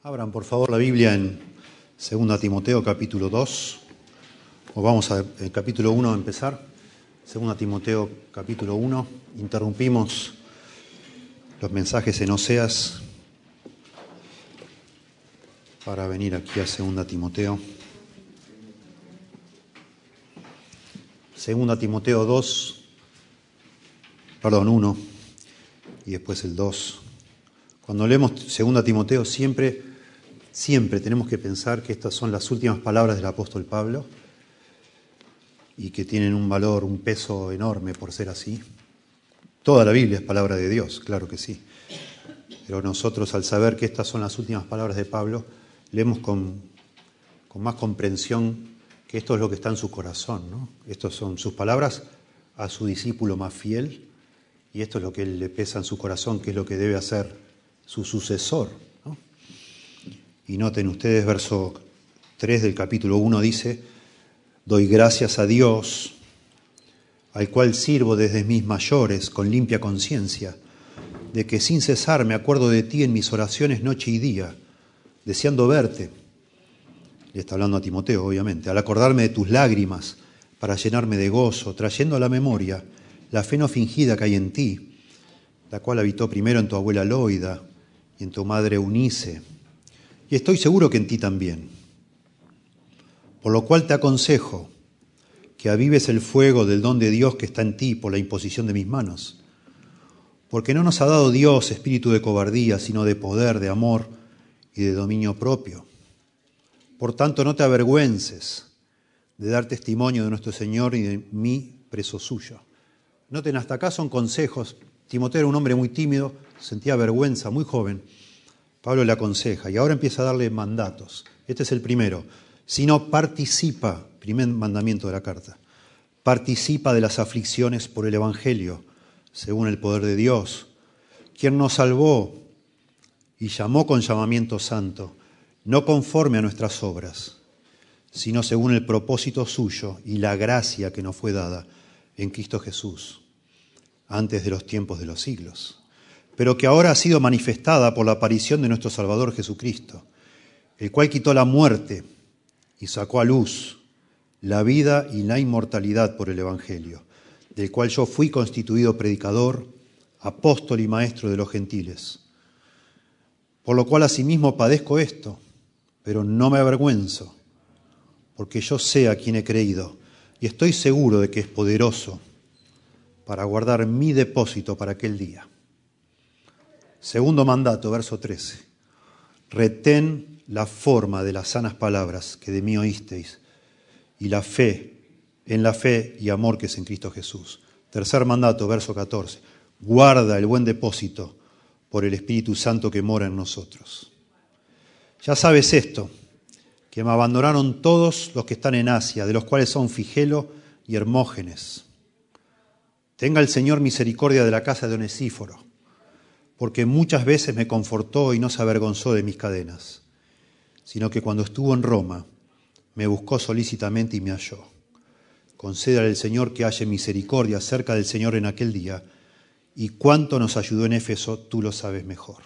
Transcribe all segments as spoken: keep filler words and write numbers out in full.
Abran por favor la Biblia en Segunda Timoteo capítulo dos, o vamos a el capítulo uno a empezar. Segunda Timoteo capítulo uno, interrumpimos los mensajes en Oseas para venir aquí a Segunda Timoteo. Segunda Timoteo dos, perdón, uno, y después el dos. Cuando leemos Segunda Timoteo siempre, siempre tenemos que pensar que estas son las últimas palabras del apóstol Pablo y que tienen un valor, un peso enorme por ser así. Toda la Biblia es palabra de Dios, claro que sí. Pero nosotros, al saber que estas son las últimas palabras de Pablo, leemos con, con más comprensión que esto es lo que está en su corazón, ¿no? Estas son sus palabras a su discípulo más fiel y esto es lo que él le pesa en su corazón, que es lo que debe hacer su sucesor, ¿no? Y noten ustedes, verso tres del capítulo uno dice: doy gracias a Dios, al cual sirvo desde mis mayores con limpia conciencia, de que sin cesar me acuerdo de ti en mis oraciones noche y día, deseando verte. Le está hablando a Timoteo, obviamente, al acordarme de tus lágrimas para llenarme de gozo, trayendo a la memoria la fe no fingida que hay en ti, la cual habitó primero en tu abuela Loida y en tu madre Eunice, y estoy seguro que en ti también. Por lo cual te aconsejo que avives el fuego del don de Dios que está en ti por la imposición de mis manos. Porque no nos ha dado Dios espíritu de cobardía, sino de poder, de amor y de dominio propio. Por tanto, no te avergüences de dar testimonio de nuestro Señor y de mí, preso suyo. Noten, hasta acá son consejos. Timoteo era un hombre muy tímido, sentía vergüenza, muy joven. Pablo le aconseja y ahora empieza a darle mandatos. Este es el primero. Si no participa, primer mandamiento de la carta, participa de las aflicciones por el Evangelio, según el poder de Dios, quien nos salvó y llamó con llamamiento santo, no conforme a nuestras obras, sino según el propósito suyo y la gracia que nos fue dada en Cristo Jesús, antes de los tiempos de los siglos, pero que ahora ha sido manifestada por la aparición de nuestro Salvador Jesucristo, el cual quitó la muerte y sacó a luz la vida y la inmortalidad por el Evangelio, del cual yo fui constituido predicador, apóstol y maestro de los gentiles. Por lo cual asimismo padezco esto, pero no me avergüenzo, porque yo sé a quién he creído y estoy seguro de que es poderoso para guardar mi depósito para aquel día. Segundo mandato, verso trece. Retén la forma de las sanas palabras que de mí oísteis y la fe, en la fe y amor que es en Cristo Jesús. Tercer mandato, verso catorce. Guarda el buen depósito por el Espíritu Santo que mora en nosotros. Ya sabes esto, que me abandonaron todos los que están en Asia, de los cuales son Figelo y Hermógenes. Tenga el Señor misericordia de la casa de Onesíforo, porque muchas veces me confortó y no se avergonzó de mis cadenas, sino que cuando estuvo en Roma me buscó solícitamente y me halló. Concédale al Señor que haya misericordia cerca del Señor en aquel día, y cuánto nos ayudó en Éfeso, tú lo sabes mejor.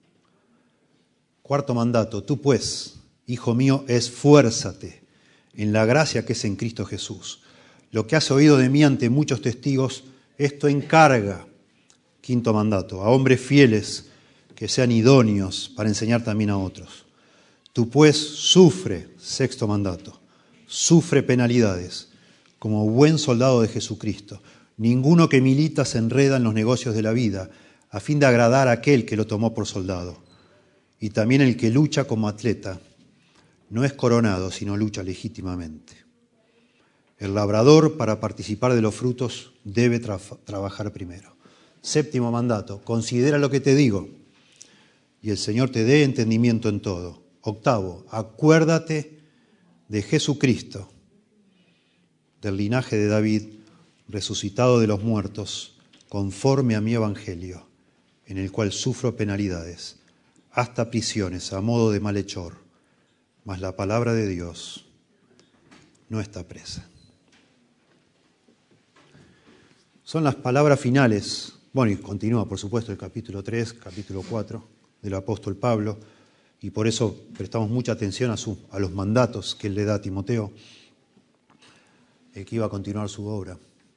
Cuarto mandato, tú pues, hijo mío, esfuérzate en la gracia que es en Cristo Jesús. Lo que has oído de mí ante muchos testigos, esto encarga, quinto mandato, a hombres fieles que sean idóneos para enseñar también a otros. Tú pues sufre, sexto mandato, sufre penalidades como buen soldado de Jesucristo. Ninguno que milita se enreda en los negocios de la vida a fin de agradar a aquel que lo tomó por soldado. Y también el que lucha como atleta no es coronado, sino lucha legítimamente. El labrador, para participar de los frutos, debe tra- trabajar primero. Séptimo mandato, considera lo que te digo y el Señor te dé entendimiento en todo. Octavo, acuérdate de Jesucristo, del linaje de David, resucitado de los muertos, conforme a mi evangelio, en el cual sufro penalidades, hasta prisiones, a modo de malhechor, mas la palabra de Dios no está presa. Son las palabras finales, bueno, y continúa por supuesto el capítulo tres, capítulo cuatro del apóstol Pablo, y por eso prestamos mucha atención a, su, a los mandatos que él le da a Timoteo, el que iba a continuar su obra.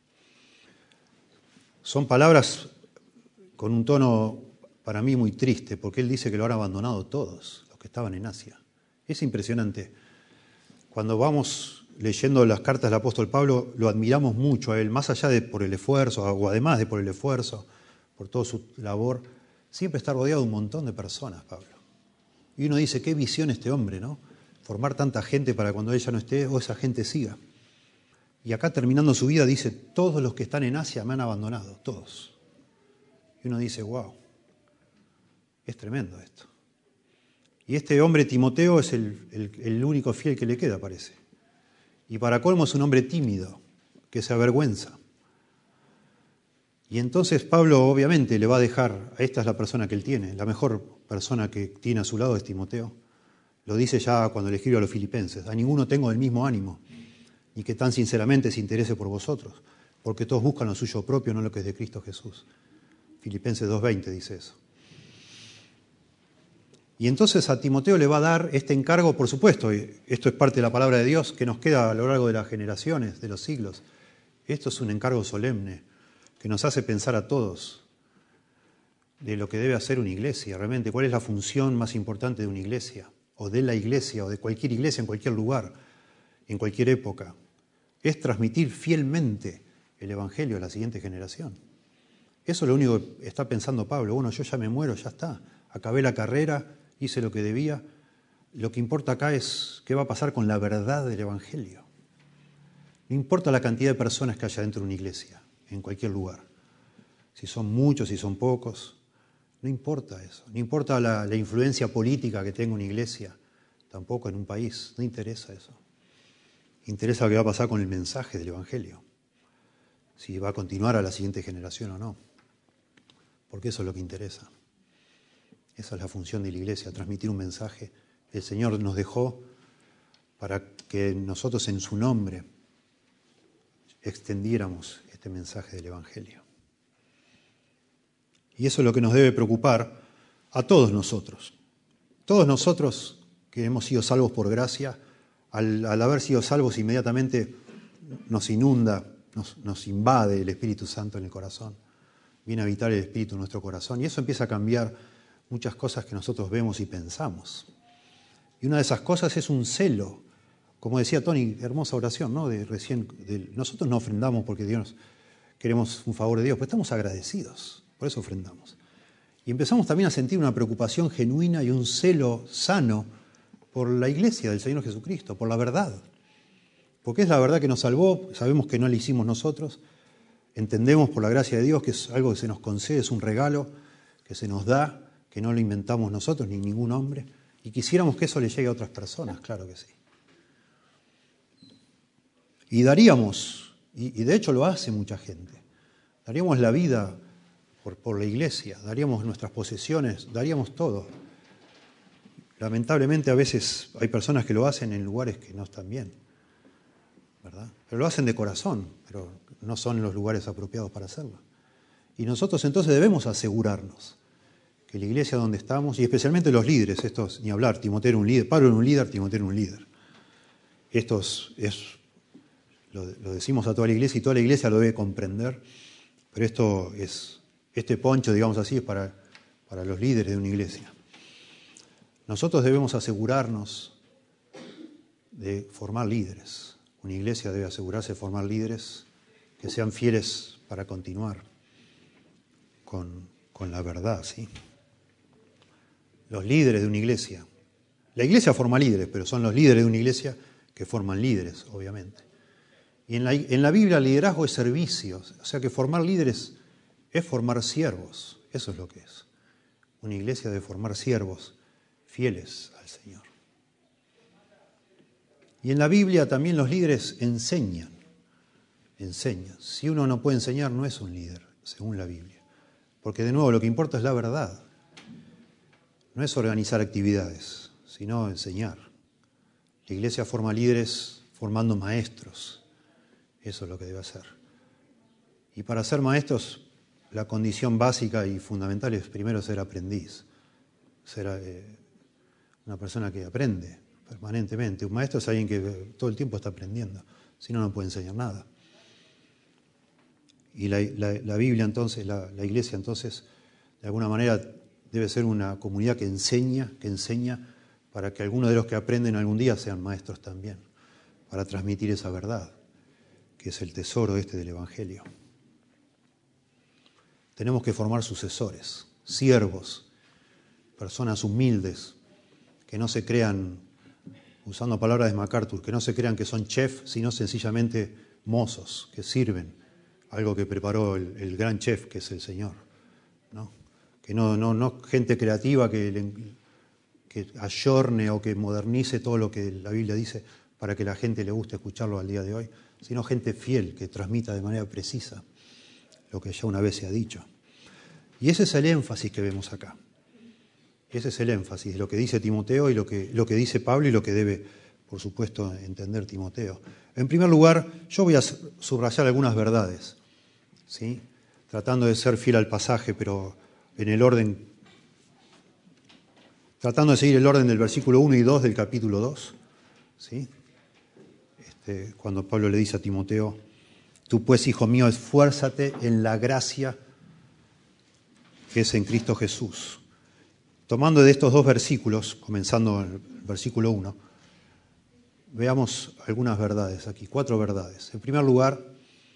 Son palabras con un tono para mí muy triste, porque él dice que lo han abandonado todos, los que estaban en Asia. Es impresionante. Cuando vamos leyendo las cartas del apóstol Pablo, lo admiramos mucho a él, más allá de por el esfuerzo, o además de por el esfuerzo, por toda su labor, siempre está rodeado de un montón de personas, Pablo. Y uno dice, qué visión este hombre, ¿no? Formar tanta gente para cuando él ya no esté, o esa gente siga. Y acá terminando su vida dice, todos los que están en Asia me han abandonado, todos. Y uno dice, wow, es tremendo esto. Y este hombre Timoteo es el, el, el único fiel que le queda, parece. Y para colmo es un hombre tímido, que se avergüenza. Y entonces Pablo obviamente le va a dejar, a esta es la persona que él tiene, la mejor persona que tiene a su lado es Timoteo. Lo dice ya cuando le escribe a los filipenses, a ninguno tengo el mismo ánimo, ni que tan sinceramente se interese por vosotros, porque todos buscan lo suyo propio, no lo que es de Cristo Jesús. Filipenses dos veinte dice eso. Y entonces a Timoteo le va a dar este encargo, por supuesto, y esto es parte de la palabra de Dios que nos queda a lo largo de las generaciones, de los siglos. Esto es un encargo solemne que nos hace pensar a todos de lo que debe hacer una iglesia, realmente cuál es la función más importante de una iglesia, o de la iglesia, o de cualquier iglesia en cualquier lugar, en cualquier época. Es transmitir fielmente el Evangelio a la siguiente generación. Eso es lo único que está pensando Pablo. Bueno, yo ya me muero, ya está. Acabé la carrera, hice lo que debía. Lo que importa acá es qué va a pasar con la verdad del Evangelio. No importa la cantidad de personas que haya dentro de una iglesia, en cualquier lugar. Si son muchos, si son pocos. No importa eso. No importa la, la influencia política que tenga una iglesia, tampoco en un país. No interesa eso. Interesa lo que va a pasar con el mensaje del Evangelio. Si va a continuar a la siguiente generación o no. Porque eso es lo que interesa. Esa es la función de la iglesia, transmitir un mensaje. El Señor nos dejó para que nosotros en su nombre extendiéramos este mensaje del Evangelio. Y eso es lo que nos debe preocupar a todos nosotros. Todos nosotros que hemos sido salvos por gracia, al, al haber sido salvos inmediatamente nos inunda, nos, nos invade el Espíritu Santo en el corazón. Viene a habitar el Espíritu en nuestro corazón y eso empieza a cambiar muchas cosas que nosotros vemos y pensamos. Y una de esas cosas es un celo. Como decía Tony, hermosa oración, ¿no? De recién, de, nosotros no ofrendamos porque Dios queremos un favor de Dios, pero estamos agradecidos, por eso ofrendamos. Y empezamos también a sentir una preocupación genuina y un celo sano por la iglesia del Señor Jesucristo, por la verdad. Porque es la verdad que nos salvó, sabemos que no la hicimos nosotros, entendemos por la gracia de Dios que es algo que se nos concede, es un regalo que se nos da, que no lo inventamos nosotros ni ningún hombre, y quisiéramos que eso le llegue a otras personas, claro que sí. Y daríamos, y, y de hecho lo hace mucha gente, daríamos la vida por, por la iglesia, daríamos nuestras posesiones, daríamos todo. Lamentablemente a veces hay personas que lo hacen en lugares que no están bien, ¿verdad? Pero lo hacen de corazón, pero no son los lugares apropiados para hacerlo. Y nosotros entonces debemos asegurarnos que la iglesia donde estamos, y especialmente los líderes, estos, ni hablar, Timoteo era un líder, Pablo era un líder, Timoteo era un líder. Estos es, lo, lo decimos a toda la iglesia y toda la iglesia lo debe comprender, pero esto es, este poncho, digamos así, es para, para los líderes de una iglesia. Nosotros debemos asegurarnos de formar líderes. Una iglesia debe asegurarse de formar líderes que sean fieles para continuar con, con la verdad, ¿sí? Los líderes de una iglesia. La iglesia forma líderes, pero son los líderes de una iglesia que forman líderes, obviamente. Y en la, en la Biblia el liderazgo es servicio, o sea que formar líderes es formar siervos, eso es lo que es. Una iglesia debe formar siervos fieles al Señor. Y en la Biblia también los líderes enseñan, enseñan. Si uno no puede enseñar, no es un líder, según la Biblia. Porque de nuevo lo que importa es la verdad. No es organizar actividades, sino enseñar. La iglesia forma líderes formando maestros. Eso es lo que debe hacer. Y para ser maestros, la condición básica y fundamental es primero ser aprendiz. Ser, eh, una persona que aprende permanentemente. Un maestro es alguien que todo el tiempo está aprendiendo, si no, no puede enseñar nada. Y la, la, la Biblia entonces, la, la iglesia entonces, de alguna manera debe ser una comunidad que enseña, que enseña para que algunos de los que aprenden algún día sean maestros también, para transmitir esa verdad, que es el tesoro este del Evangelio. Tenemos que formar sucesores, siervos, personas humildes, que no se crean, usando palabras de MacArthur, que no se crean que son chefs, sino sencillamente mozos, que sirven algo que preparó el, el gran chef, que es el Señor, ¿no? Que no, no, no gente creativa que, le, que ayorne o que modernice todo lo que la Biblia dice para que la gente le guste escucharlo al día de hoy, sino gente fiel que transmita de manera precisa lo que ya una vez se ha dicho. Y ese es el énfasis que vemos acá. Ese es el énfasis de lo que dice Timoteo y lo que, lo que dice Pablo y lo que debe, por supuesto, entender Timoteo. En primer lugar, yo voy a subrayar algunas verdades, ¿sí? Tratando de ser fiel al pasaje, pero en el orden, tratando de seguir el orden del versículo uno y dos del capítulo dos, ¿sí? Este, cuando Pablo le dice a Timoteo, tú pues, hijo mío, esfuérzate en la gracia que es en Cristo Jesús. Tomando de estos dos versículos, comenzando en el versículo uno, veamos algunas verdades aquí, cuatro verdades. En primer lugar,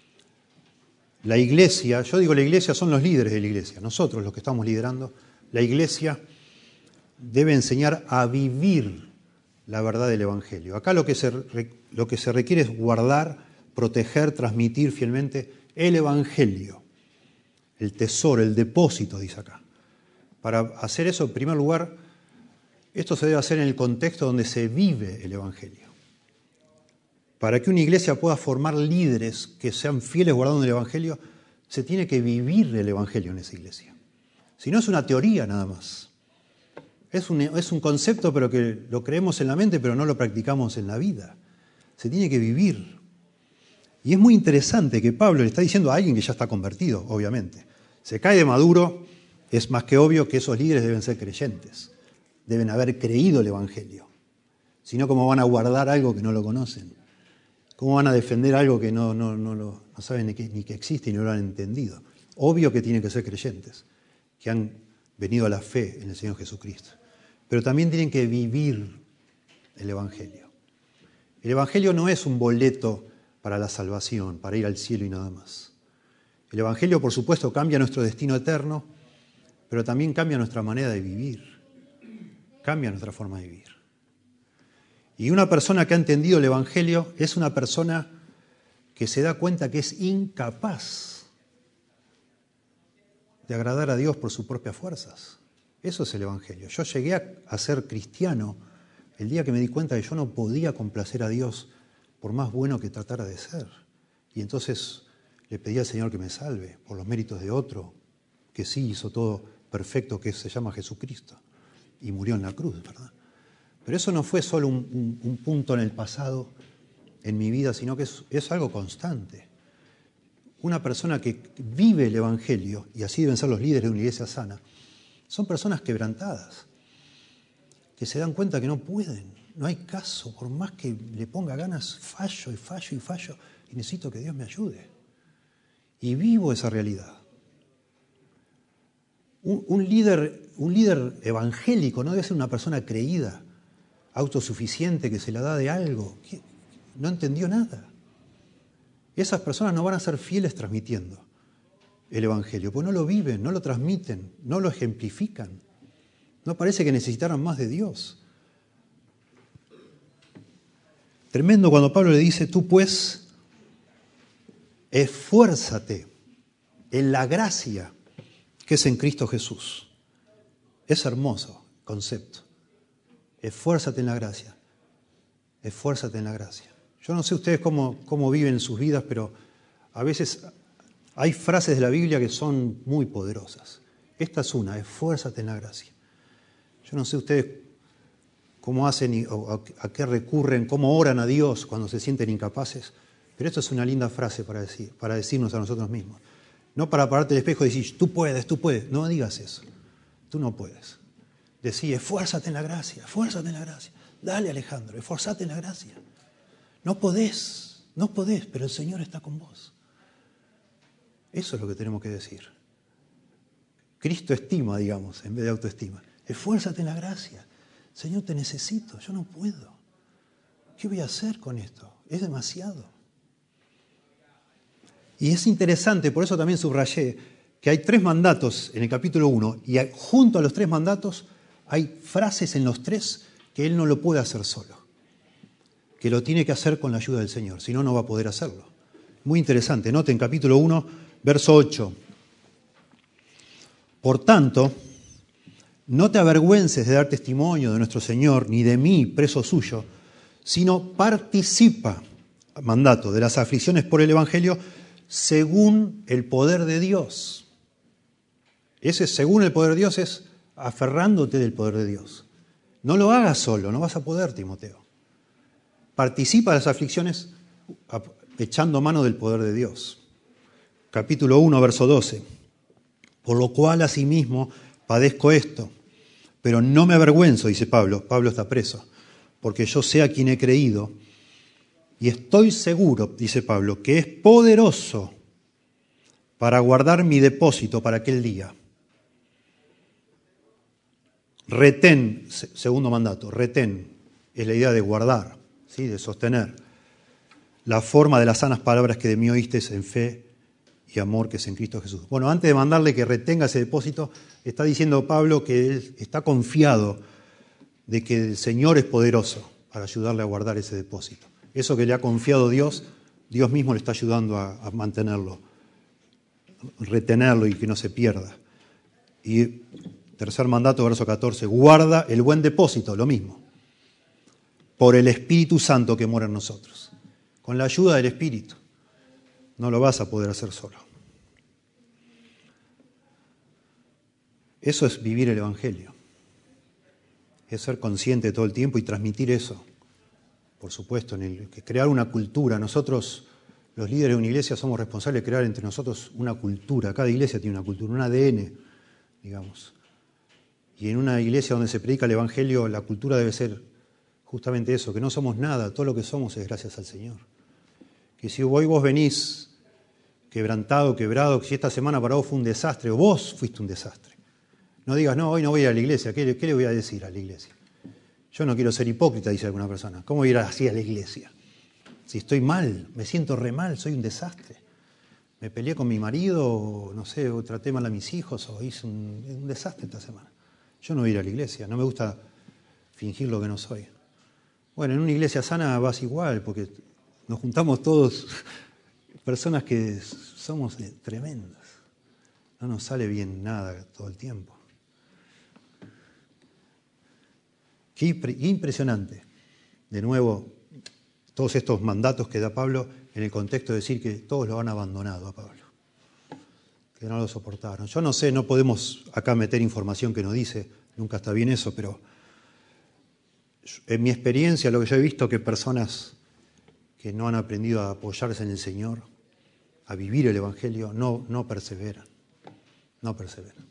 la iglesia, yo digo la iglesia, son los líderes de la iglesia, nosotros los que estamos liderando, la iglesia debe enseñar a vivir la verdad del Evangelio. Acá lo que se, lo que se requiere es guardar, proteger, transmitir fielmente el Evangelio, el tesoro, el depósito, dice acá. Para hacer eso, en primer lugar, esto se debe hacer en el contexto donde se vive el Evangelio. Para que una iglesia pueda formar líderes que sean fieles guardando el Evangelio, se tiene que vivir el Evangelio en esa iglesia. Si no, es una teoría nada más. Es un, es un concepto, pero que lo creemos en la mente, pero no lo practicamos en la vida. Se tiene que vivir. Y es muy interesante que Pablo le está diciendo a alguien que ya está convertido, obviamente. Se cae de maduro, es más que obvio que esos líderes deben ser creyentes. Deben haber creído el Evangelio. Si no, ¿cómo van a guardar algo que no lo conocen? ¿Cómo van a defender algo que no, no, no, lo, no saben ni que, ni que existe y no lo han entendido? Obvio que tienen que ser creyentes, que han venido a la fe en el Señor Jesucristo. Pero también tienen que vivir el Evangelio. El Evangelio no es un boleto para la salvación, para ir al cielo y nada más. El Evangelio, por supuesto, cambia nuestro destino eterno, pero también cambia nuestra manera de vivir, cambia nuestra forma de vivir. Y una persona que ha entendido el Evangelio es una persona que se da cuenta que es incapaz de agradar a Dios por sus propias fuerzas. Eso es el Evangelio. Yo llegué a, a ser cristiano el día que me di cuenta que yo no podía complacer a Dios por más bueno que tratara de ser. Y entonces le pedí al Señor que me salve por los méritos de otro, que sí hizo todo perfecto, que se llama Jesucristo, y murió en la cruz, ¿verdad? Pero eso no fue solo un, un, un punto en el pasado, en mi vida, sino que es, es algo constante. Una persona que vive el Evangelio, y así deben ser los líderes de una iglesia sana, son personas quebrantadas, que se dan cuenta que no pueden, no hay caso, por más que le ponga ganas, fallo y fallo y fallo, y necesito que Dios me ayude. Y vivo esa realidad. Un, un, líder, un líder evangélico no debe ser una persona creída, autosuficiente, que se la da de algo. ¿Qué? No entendió nada. Esas personas no van a ser fieles transmitiendo el Evangelio, porque no lo viven, no lo transmiten, no lo ejemplifican. No parece que necesitaran más de Dios. Tremendo cuando Pablo le dice, tú pues, esfuérzate en la gracia que es en Cristo Jesús. Es hermoso el concepto. Esfuérzate en la gracia. Esfuérzate en la gracia. Yo no sé ustedes cómo, cómo viven sus vidas, pero a veces hay frases de la Biblia que son muy poderosas. Esta es una, esfuérzate en la gracia. Yo no sé ustedes cómo hacen y, o a, a qué recurren, cómo oran a Dios cuando se sienten incapaces, pero esto es una linda frase para, decir, para decirnos a nosotros mismos. No para pararte el espejo y decir, tú puedes, tú puedes. No digas eso. Tú no puedes. decía, esfuérzate en la gracia, esfuérzate en la gracia. Dale, Alejandro, esforzate en la gracia. No podés, no podés, pero el Señor está con vos. Eso es lo que tenemos que decir. Cristo estima, digamos, en vez de autoestima. Esfuérzate en la gracia. Señor, te necesito, yo no puedo. ¿Qué voy a hacer con esto? Es demasiado. Y es interesante, por eso también subrayé, que hay tres mandatos en el capítulo uno, y junto a los tres mandatos hay frases en los tres que él no lo puede hacer solo, que lo tiene que hacer con la ayuda del Señor, si no, no va a poder hacerlo. Muy interesante, noten capítulo uno, verso ocho. Por tanto, no te avergüences de dar testimonio de nuestro Señor, ni de mí, preso suyo, sino participa, mandato, de las aflicciones por el Evangelio, según el poder de Dios. Ese según el poder de Dios es aferrándote del poder de Dios. No lo hagas solo, no vas a poder, Timoteo. Participa de las aflicciones echando mano del poder de Dios. Capítulo uno, verso doce. Por lo cual asimismo padezco esto, pero no me avergüenzo, dice Pablo. Pablo está preso, porque yo sé a quien he creído y estoy seguro, dice Pablo, que es poderoso para guardar mi depósito para aquel día. Retén, segundo mandato, retén, es la idea de guardar, ¿sí? De sostener la forma de las sanas palabras que de mí oísteis en fe y amor que es en Cristo Jesús. Bueno, antes de mandarle que retenga ese depósito, está diciendo Pablo que él está confiado de que el Señor es poderoso para ayudarle a guardar ese depósito. Eso que le ha confiado Dios, Dios mismo le está ayudando a, a mantenerlo, retenerlo y que no se pierda. Y tercer mandato, verso catorce, guarda el buen depósito, lo mismo, por el Espíritu Santo que mora en nosotros. Con la ayuda del Espíritu. No lo vas a poder hacer solo. Eso es vivir el Evangelio. Es ser consciente todo el tiempo y transmitir eso. Por supuesto, en el, que crear una cultura. Nosotros, los líderes de una iglesia, somos responsables de crear entre nosotros una cultura. Cada iglesia tiene una cultura, un A D N, digamos. Y en una iglesia donde se predica el Evangelio, la cultura debe ser justamente eso, que no somos nada, todo lo que somos es gracias al Señor. Que si hoy vos venís quebrantado, quebrado, si esta semana para vos fue un desastre, o vos fuiste un desastre, no digas, no, hoy no voy a ir a la iglesia, ¿qué, qué le voy a decir a la iglesia? Yo no quiero ser hipócrita, dice alguna persona. ¿Cómo voy a ir así a la iglesia? Si estoy mal, me siento re mal, soy un desastre. Me peleé con mi marido, o, no sé, o traté mal a mis hijos, o hice un, un desastre esta semana. Yo no voy a ir a la iglesia, no me gusta fingir lo que no soy. Bueno, en una iglesia sana vas igual, porque nos juntamos todos, personas que somos tremendas. No nos sale bien nada todo el tiempo. Qué impresionante. De nuevo, todos estos mandatos que da Pablo en el contexto de decir que todos lo han abandonado a Pablo. Que no lo soportaron. Yo no sé, no podemos acá meter información que no dice, nunca está bien eso, pero en mi experiencia, lo que yo he visto, que personas que no han aprendido a apoyarse en el Señor, a vivir el Evangelio, no, no perseveran, no perseveran.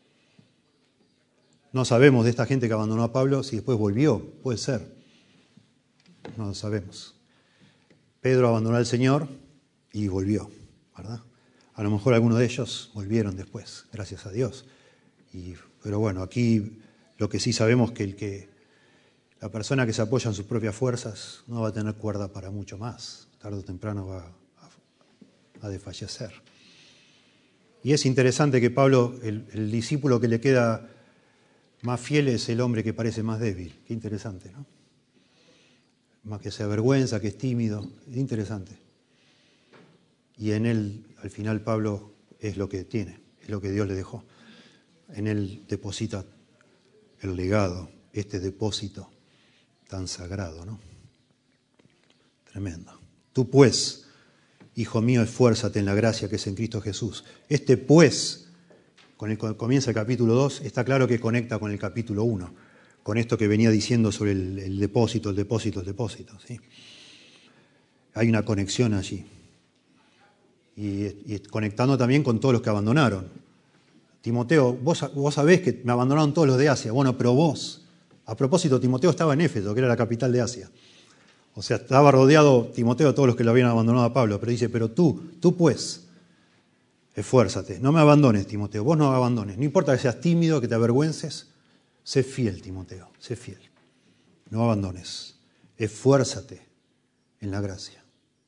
No sabemos de esta gente que abandonó a Pablo si después volvió, puede ser, no lo sabemos. Pedro abandonó al Señor y volvió, ¿verdad? A lo mejor algunos de ellos volvieron después, gracias a Dios. Y, pero bueno, aquí lo que sí sabemos es que, el que la persona que se apoya en sus propias fuerzas no va a tener cuerda para mucho más. Tarde o temprano va a, a desfallecer. Y es interesante que Pablo, el, el discípulo que le queda más fiel es el hombre que parece más débil. Qué interesante, ¿no? Más que se avergüenza, que es tímido. Es interesante. Y en él, al final, Pablo es lo que tiene, es lo que Dios le dejó. En él deposita el legado, este depósito tan sagrado, ¿no? Tremendo. Tú pues, hijo mío, esfuérzate en la gracia que es en Cristo Jesús. Este pues, con el que comienza el capítulo dos, está claro que conecta con el capítulo uno, con esto que venía diciendo sobre el, el depósito, el depósito, el depósito, ¿sí? Hay una conexión allí. Y, y conectando también con todos los que abandonaron. Timoteo, vos, vos sabés que me abandonaron todos los de Asia. Bueno, pero vos, a propósito, Timoteo estaba en Éfeso, que era la capital de Asia. O sea, estaba rodeado Timoteo de todos los que lo habían abandonado a Pablo. Pero dice, pero tú, tú pues, esfuérzate. No me abandones, Timoteo. Vos no me abandones. No importa que seas tímido, que te avergüences. Sé fiel, Timoteo. Sé fiel. No abandones. Esfuérzate en la gracia.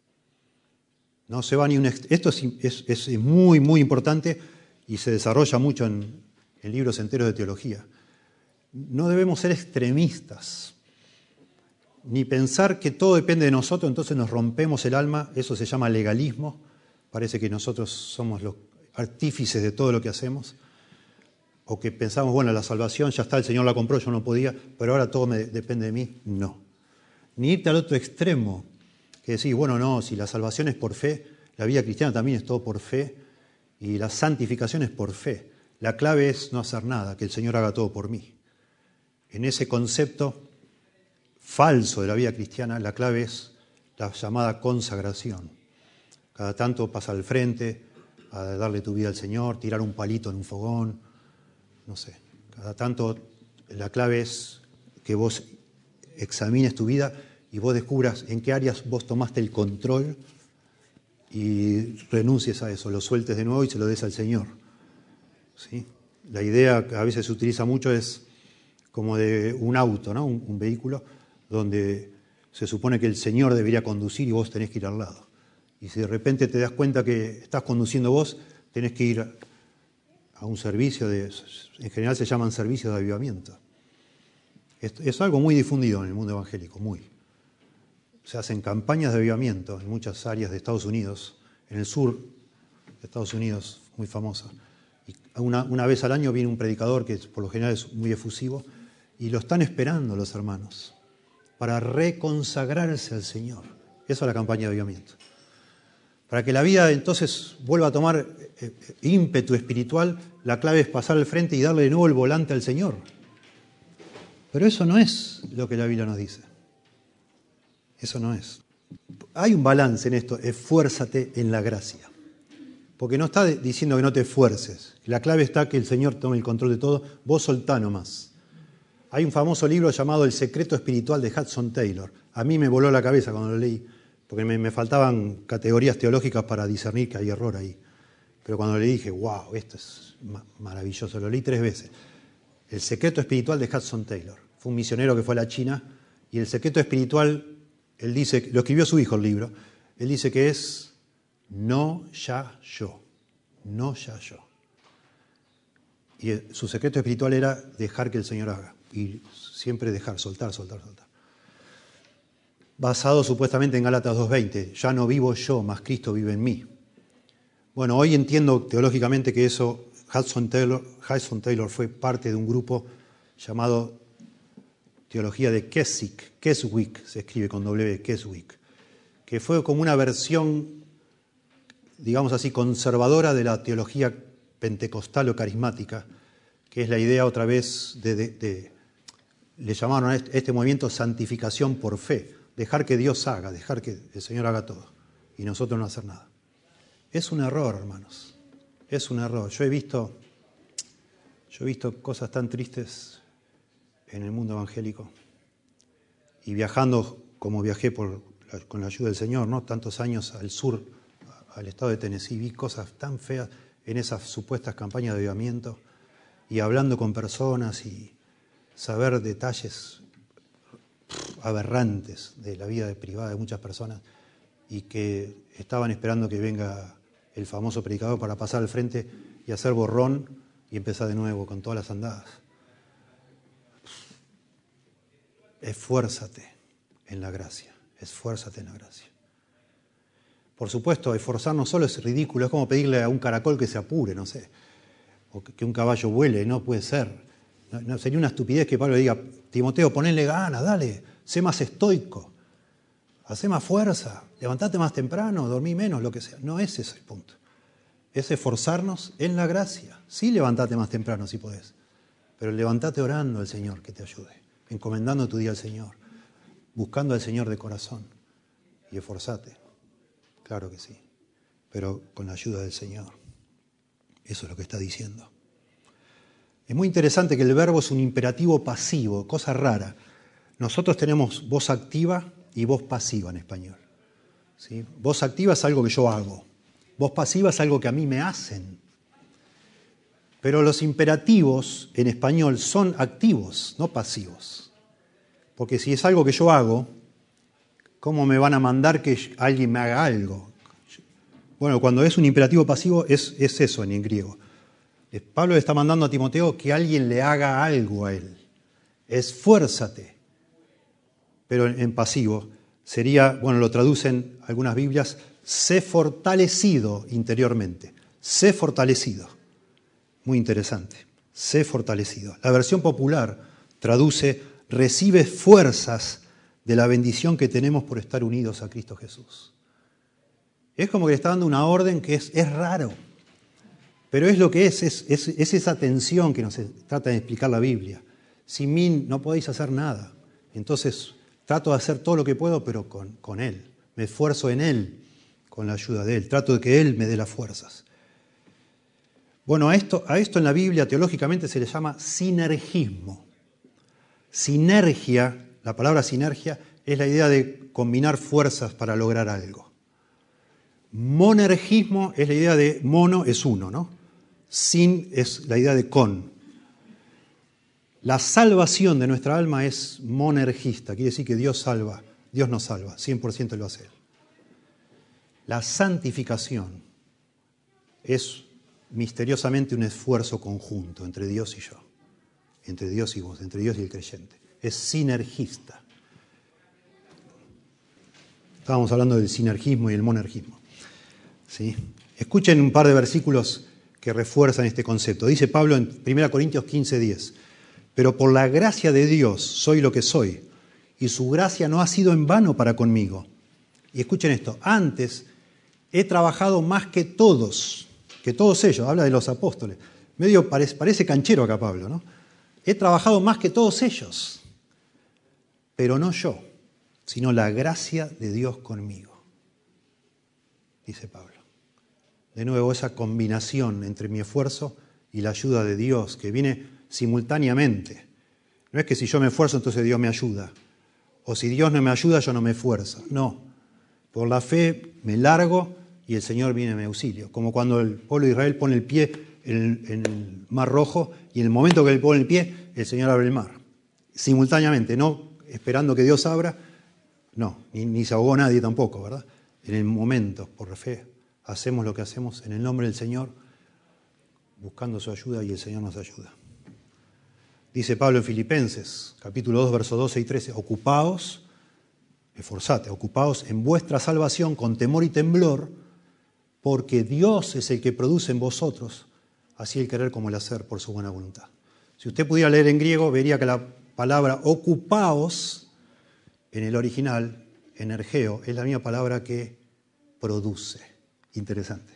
No se va ni un... Esto es, es, es muy, muy importante y se desarrolla mucho en, en libros enteros de teología. No debemos ser extremistas. Ni pensar que todo depende de nosotros, entonces nos rompemos el alma, eso se llama legalismo, parece que nosotros somos los artífices de todo lo que hacemos, o que pensamos, bueno, la salvación ya está, el Señor la compró, yo no podía, pero ahora todo me depende de mí. No. Ni irte al otro extremo, que decir, bueno, no, si la salvación es por fe, la vida cristiana también es todo por fe, y la santificación es por fe. La clave es no hacer nada, que el Señor haga todo por mí. En ese concepto falso de la vida cristiana, la clave es la llamada consagración. Cada tanto pasa al frente a darle tu vida al Señor, tirar un palito en un fogón, no sé. Cada tanto la clave es que vos examines tu vida y vos descubras en qué áreas vos tomaste el control y renuncies a eso, lo sueltes de nuevo y se lo des al Señor. ¿Sí? La idea que a veces se utiliza mucho es como de un auto, ¿no? un, un vehículo, donde se supone que el Señor debería conducir y vos tenés que ir al lado. Y si de repente te das cuenta que estás conduciendo vos, tenés que ir a un servicio, de, en general se llaman servicios de avivamiento. Es, es algo muy difundido en el mundo evangélico, muy. Se hacen campañas de avivamiento en muchas áreas de Estados Unidos, en el sur de Estados Unidos, muy famosa. Y una, una vez al año viene un predicador que por lo general es muy efusivo y lo están esperando los hermanos para reconsagrarse al Señor. Esa es la campaña de avivamiento. Para que la vida entonces vuelva a tomar ímpetu espiritual, la clave es pasar al frente y darle de nuevo el volante al Señor. Pero eso no es lo que la Biblia nos dice. Eso no es. Hay un balance en esto, esfuérzate en la gracia. Porque no está diciendo que no te esfuerces. La clave está que el Señor tome el control de todo, vos soltá nomás. Hay un famoso libro llamado El secreto espiritual de Hudson Taylor. A mí me voló la cabeza cuando lo leí, porque me, me faltaban categorías teológicas para discernir que hay error ahí. Pero cuando lo leí dije, wow, esto es maravilloso. Lo leí tres veces. El secreto espiritual de Hudson Taylor. Fue un misionero que fue a la China y el secreto espiritual, él dice, lo escribió su hijo el libro, él dice que es no ya yo, no ya yo. Y su secreto espiritual era dejar que el Señor haga. Y siempre dejar, soltar, soltar, soltar. Basado supuestamente en Gálatas dos veinte, ya no vivo yo, mas Cristo vive en mí. Bueno, hoy entiendo teológicamente que eso, Hudson Taylor, Hudson Taylor fue parte de un grupo llamado Teología de Keswick, Keswick, se escribe con W, Keswick, que fue como una versión, digamos así, conservadora de la teología pentecostal o carismática, que es la idea otra vez de, de, de le llamaron a este, este movimiento santificación por fe, dejar que Dios haga, dejar que el Señor haga todo y nosotros no hacer nada. Es un error, hermanos, es un error. Yo he visto, yo he visto cosas tan tristes en el mundo evangélico y viajando como viajé por, con la ayuda del Señor, ¿no? Tantos años al sur, al estado de Tennessee, vi cosas tan feas en esas supuestas campañas de avivamiento y hablando con personas y saber detalles aberrantes de la vida privada de muchas personas y que estaban esperando que venga el famoso predicador para pasar al frente y hacer borrón y empezar de nuevo con todas las andadas. Esfuérzate en la gracia, esfuérzate en la gracia. Por supuesto, esforzarnos solo es ridículo, es como pedirle a un caracol que se apure, no sé, o que un caballo vuele, no puede ser. No, no, sería una estupidez que Pablo diga, Timoteo, ponele ganas, dale, sé más estoico, hacé más fuerza, levantate más temprano, dormí menos, lo que sea. No es ese el punto. Es esforzarnos en la gracia. Sí, levantate más temprano si podés, pero levantate orando al Señor que te ayude, encomendando tu día al Señor, buscando al Señor de corazón y esforzate. Claro que sí, pero con la ayuda del Señor. Eso es lo que está diciendo. Es muy interesante que el verbo es un imperativo pasivo, cosa rara. Nosotros tenemos voz activa y voz pasiva en español. ¿Sí? Voz activa es algo que yo hago. Voz pasiva es algo que a mí me hacen. Pero los imperativos en español son activos, no pasivos. Porque si es algo que yo hago, ¿cómo me van a mandar que alguien me haga algo? Bueno, cuando es un imperativo pasivo es, es eso en griego. Pablo le está mandando a Timoteo que alguien le haga algo a él. Esfuérzate. Pero en, en pasivo sería, bueno, lo traducen algunas Biblias, sé fortalecido interiormente. Sé fortalecido. Muy interesante. Sé fortalecido. La versión popular traduce, recibe fuerzas de la bendición que tenemos por estar unidos a Cristo Jesús. Es como que le está dando una orden que es, es raro, pero es lo que es, es, es, es esa tensión que nos trata de explicar la Biblia. Sin mí no podéis hacer nada. Entonces trato de hacer todo lo que puedo, pero con, con Él. Me esfuerzo en Él, con la ayuda de Él. Trato de que Él me dé las fuerzas. Bueno, a esto, a esto en la Biblia teológicamente se le llama sinergismo. Sinergia, la palabra sinergia, es la idea de combinar fuerzas para lograr algo. Monergismo es la idea de mono es uno, ¿no? Sin es la idea de con. La salvación de nuestra alma es monergista, quiere decir que Dios salva, Dios nos salva, cien por ciento lo hace Él. La santificación es misteriosamente un esfuerzo conjunto entre Dios y yo, entre Dios y vos, entre Dios y el creyente. Es sinergista. Estábamos hablando del sinergismo y el monergismo. ¿Sí? Escuchen un par de versículos que refuerzan este concepto. Dice Pablo en primera Corintios quince, diez. Pero por la gracia de Dios soy lo que soy, y su gracia no ha sido en vano para conmigo. Y escuchen esto, antes he trabajado más que todos, que todos ellos, habla de los apóstoles. Medio parece, parece canchero acá Pablo, ¿no? He trabajado más que todos ellos, pero no yo, sino la gracia de Dios conmigo, dice Pablo. De nuevo, esa combinación entre mi esfuerzo y la ayuda de Dios, que viene simultáneamente. No es que si yo me esfuerzo, entonces Dios me ayuda. O si Dios no me ayuda, yo no me esfuerzo. No. Por la fe me largo y el Señor viene a mi auxilio. Como cuando el pueblo de Israel pone el pie en, en el Mar Rojo y en el momento que él pone el pie, el Señor abre el mar. Simultáneamente, no esperando que Dios abra, no, ni, ni se ahogó nadie tampoco, ¿verdad? En el momento, por la fe, hacemos lo que hacemos en el nombre del Señor, buscando su ayuda y el Señor nos ayuda. Dice Pablo en Filipenses, capítulo dos, versos doce y trece, ocupaos, esforzate, ocupaos en vuestra salvación con temor y temblor, porque Dios es el que produce en vosotros así el querer como el hacer por su buena voluntad. Si usted pudiera leer en griego, vería que la palabra ocupaos, en el original, energeo, es la misma palabra que produce. Interesante.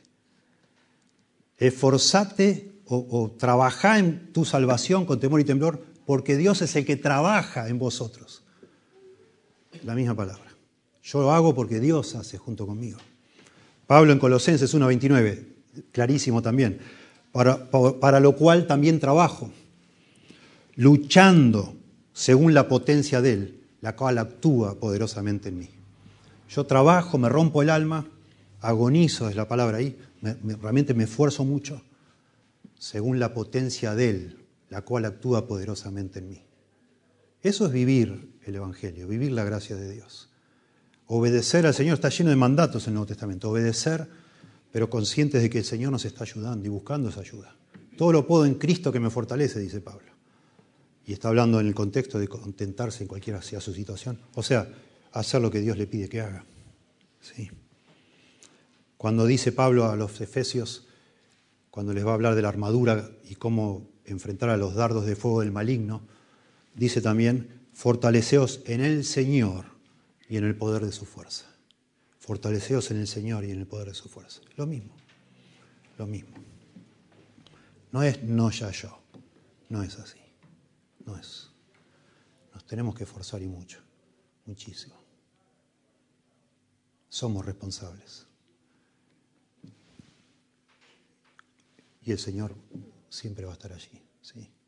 Esforzate o, o trabajá en tu salvación con temor y temblor, porque Dios es el que trabaja en vosotros. La misma palabra. Yo lo hago porque Dios hace junto conmigo. Pablo en Colosenses uno veintinueve, clarísimo también. Para, para, para lo cual también trabajo, luchando según la potencia de Él, la cual actúa poderosamente en mí. Yo trabajo, me rompo el alma, agonizo es la palabra ahí, me, me, realmente me esfuerzo mucho, según la potencia de Él, la cual actúa poderosamente en mí. Eso es vivir el Evangelio, vivir la gracia de Dios. Obedecer al Señor, está lleno de mandatos en el Nuevo Testamento, obedecer, pero conscientes de que el Señor nos está ayudando y buscando esa ayuda. Todo lo puedo en Cristo que me fortalece, dice Pablo. Y está hablando en el contexto de contentarse en cualquiera sea su situación. O sea, hacer lo que Dios le pide que haga. Sí. Cuando dice Pablo a los efesios, cuando les va a hablar de la armadura y cómo enfrentar a los dardos de fuego del maligno, dice también, fortaleceos en el Señor y en el poder de su fuerza. Fortaleceos en el Señor y en el poder de su fuerza. Lo mismo, lo mismo. No es no ya yo, no es así, no es. Nos tenemos que esforzar y mucho, muchísimo. Somos responsables. Y el Señor siempre va a estar allí, ¿sí?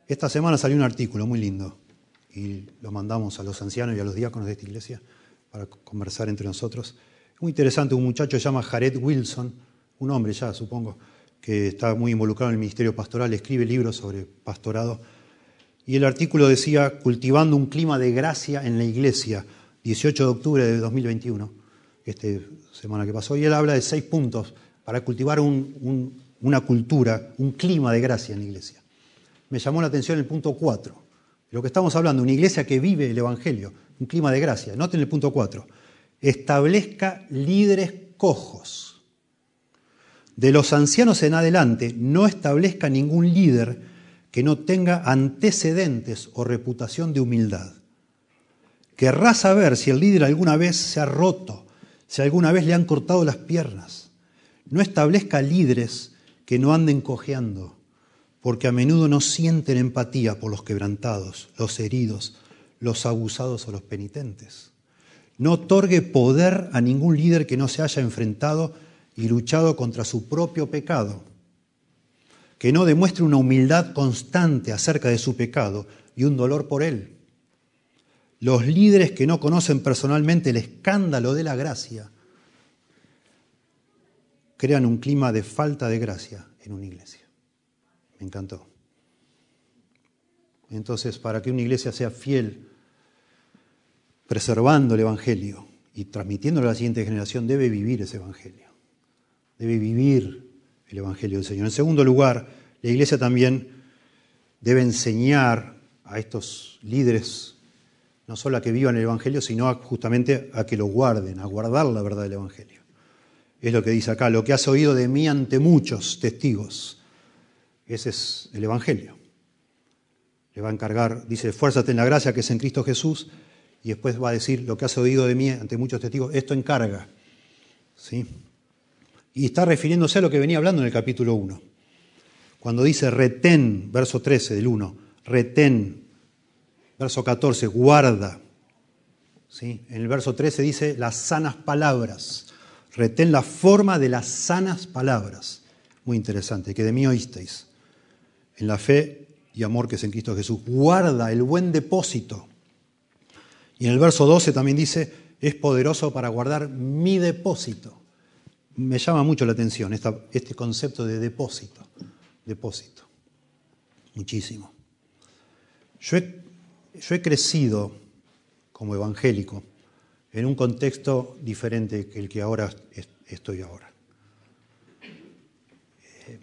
Esta semana salió un artículo muy lindo y lo mandamos a los ancianos y a los diáconos de esta iglesia para conversar entre nosotros. Muy interesante, un muchacho se llama Jared Wilson, un hombre ya supongo, que está muy involucrado en el ministerio pastoral, escribe libros sobre pastorado. Y el artículo decía, cultivando un clima de gracia en la iglesia, dieciocho de octubre de dos mil veintiuno, esta semana que pasó. Y él habla de seis puntos para cultivar un, un, una cultura, un clima de gracia en la iglesia. Me llamó la atención el punto cuatro. Lo que estamos hablando, una iglesia que vive el Evangelio, un clima de gracia. Noten el punto cuatro. Establezca líderes cojos. De los ancianos en adelante, no establezca ningún líder que no tenga antecedentes o reputación de humildad. Querrá saber si el líder alguna vez se ha roto, si alguna vez le han cortado las piernas. No establezca líderes que no anden cojeando, porque a menudo no sienten empatía por los quebrantados, los heridos, los abusados o los penitentes. No otorgue poder a ningún líder que no se haya enfrentado y luchado contra su propio pecado, que no demuestre una humildad constante acerca de su pecado y un dolor por él. Los líderes que no conocen personalmente el escándalo de la gracia crean un clima de falta de gracia en una iglesia. Me encantó. Entonces, para que una iglesia sea fiel, preservando el Evangelio y transmitiéndolo a la siguiente generación, debe vivir ese Evangelio. Debe vivir el Evangelio del Señor. En segundo lugar, la iglesia también debe enseñar a estos líderes no solo a que vivan el Evangelio, sino a, justamente a que lo guarden, a guardar la verdad del Evangelio. Es lo que dice acá, lo que has oído de mí ante muchos testigos. Ese es el Evangelio. Le va a encargar, dice, esfuérzate en la gracia que es en Cristo Jesús, y después va a decir, lo que has oído de mí ante muchos testigos, esto encarga. ¿Sí? Y está refiriéndose a lo que venía hablando en el capítulo uno. Cuando dice retén, verso trece del uno, retén, verso catorce, guarda. ¿Sí? En el verso trece dice las sanas palabras. Retén la forma de las sanas palabras. Muy interesante, que de mí oísteis. En la fe y amor que es en Cristo Jesús. Guarda el buen depósito. Y en el verso doce también dice, es poderoso para guardar mi depósito. Me llama mucho la atención esta, este concepto de depósito. Depósito. Muchísimo. Yo he, yo he crecido como evangélico en un contexto diferente que el que ahora estoy ahora. Eh,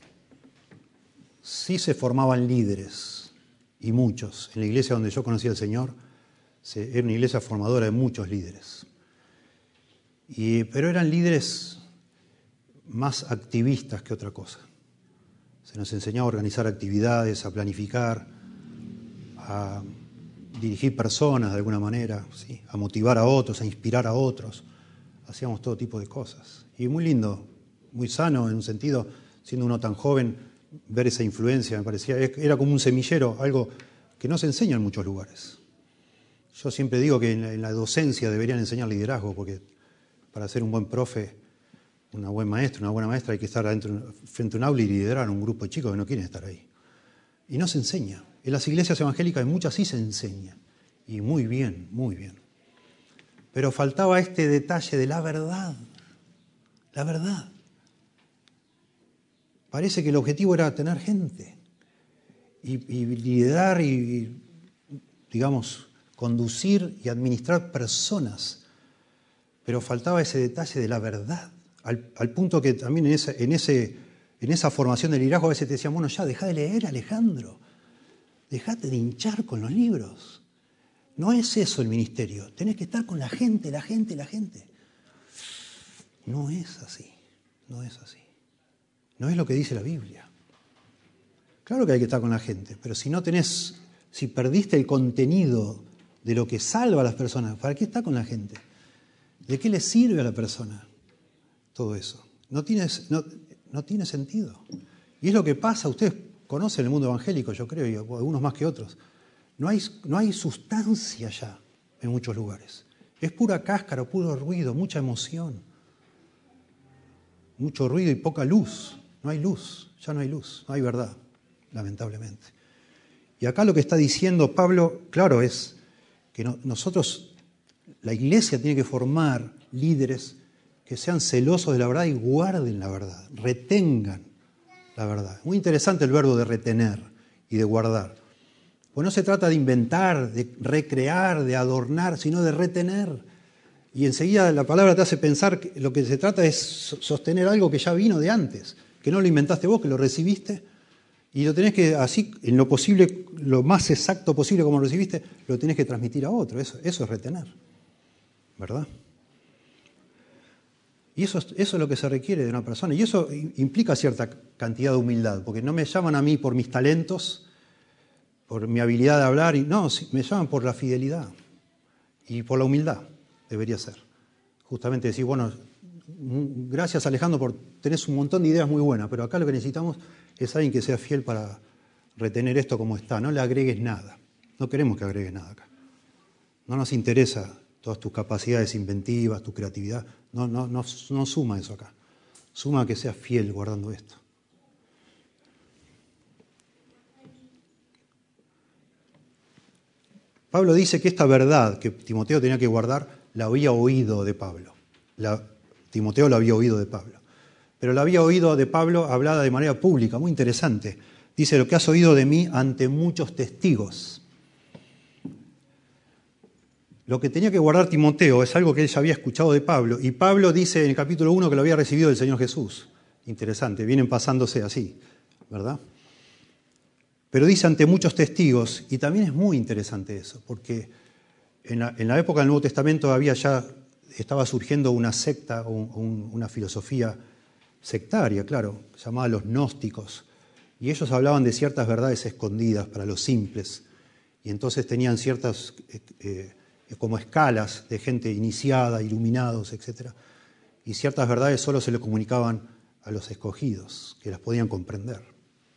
sí se formaban líderes, y muchos. En la iglesia donde yo conocí al Señor, se, era una iglesia formadora de muchos líderes. Y, pero eran líderes más activistas que otra cosa. Se nos enseñaba a organizar actividades, a planificar, a dirigir personas de alguna manera, ¿sí? A motivar a otros, a inspirar a otros. Hacíamos todo tipo de cosas. Y muy lindo, muy sano en un sentido, siendo uno tan joven, ver esa influencia, me parecía, era como un semillero, algo que no se enseña en muchos lugares. Yo siempre digo que en la, en la docencia deberían enseñar liderazgo, porque para ser un buen profe, una buen maestro, una buena maestra, hay que estar adentro, frente a un aula y liderar a un grupo de chicos que no quieren estar ahí. Y no se enseña. En las iglesias evangélicas, en muchas sí se enseña. Y muy bien, muy bien. Pero faltaba este detalle de la verdad. La verdad. Parece que el objetivo era tener gente. Y, y liderar y, y, digamos, conducir y administrar personas. Pero faltaba ese detalle de la verdad. Al, al punto que también en, ese, en, ese, en esa formación de liderazgo a veces te decían, bueno, ya, deja de leer, Alejandro. Dejate de hinchar con los libros. No es eso el ministerio. Tenés que estar con la gente, la gente, la gente. No es así. No es así. No es lo que dice la Biblia. Claro que hay que estar con la gente, pero si no tenés, si perdiste el contenido de lo que salva a las personas, ¿para qué está con la gente? ¿De qué le sirve a la persona todo eso? No tiene, no, no tiene sentido. Y es lo que pasa, ustedes conocen el mundo evangélico, yo creo, y algunos más que otros. No hay, no hay sustancia ya en muchos lugares. Es pura cáscara, puro ruido, mucha emoción. Mucho ruido y poca luz. No hay luz, ya no hay luz, no hay verdad, lamentablemente. Y acá lo que está diciendo Pablo, claro, es que no, nosotros, la iglesia tiene que formar líderes que sean celosos de la verdad y guarden la verdad, retengan la verdad. Muy interesante el verbo de retener y de guardar. Pues no se trata de inventar, de recrear, de adornar, sino de retener. Y enseguida la palabra te hace pensar que lo que se trata es sostener algo que ya vino de antes, que no lo inventaste vos, que lo recibiste, y lo tenés que, así, en lo posible, lo más exacto posible como lo recibiste, lo tenés que transmitir a otro. Eso, eso es retener, ¿verdad? Y eso, eso es lo que se requiere de una persona. Y eso implica cierta cantidad de humildad, porque no me llaman a mí por mis talentos, por mi habilidad de hablar, y no, me llaman por la fidelidad y por la humildad, debería ser. Justamente decir, bueno, gracias Alejandro por tenés un montón de ideas muy buenas, pero acá lo que necesitamos es alguien que sea fiel para retener esto como está. No le agregues nada. No queremos que agregues nada acá. No nos interesa todas tus capacidades inventivas, tu creatividad. No, no, no, no suma eso acá. Suma que seas fiel guardando esto. Pablo dice que esta verdad que Timoteo tenía que guardar la había oído de Pablo. La, Timoteo la había oído de Pablo. Pero la había oído de Pablo hablada de manera pública, muy interesante. Dice, lo que has oído de mí ante muchos testigos. Lo que tenía que guardar Timoteo es algo que él ya había escuchado de Pablo. Y Pablo dice en el capítulo uno que lo había recibido del Señor Jesús. Interesante, vienen pasándose así, ¿verdad? Pero dice ante muchos testigos, y también es muy interesante eso, porque en la, en la época del Nuevo Testamento había ya, estaba surgiendo una secta, un, un, una filosofía sectaria, claro, llamada los gnósticos, y ellos hablaban de ciertas verdades escondidas para los simples, y entonces tenían ciertas eh, eh, como escalas de gente iniciada, iluminados, etcétera, y ciertas verdades solo se le comunicaban a los escogidos, que las podían comprender.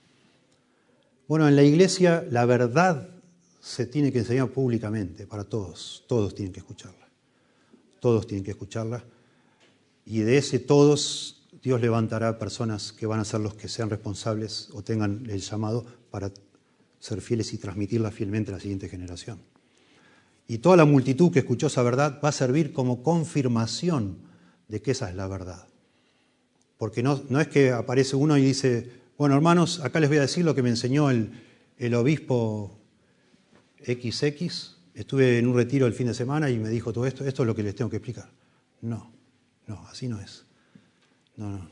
Bueno, en la iglesia la verdad se tiene que enseñar públicamente para todos. Todos tienen que escucharla. Todos tienen que escucharla. Y de ese todos, Dios levantará personas que van a ser los que sean responsables o tengan el llamado para ser fieles y transmitirla fielmente a la siguiente generación. Y toda la multitud que escuchó esa verdad va a servir como confirmación de que esa es la verdad. Porque no, no es que aparece uno y dice, bueno, hermanos, acá les voy a decir lo que me enseñó el, el obispo equis equis. Estuve en un retiro el fin de semana y me dijo todo esto. Esto es lo que les tengo que explicar. No, no, así no es. No, no.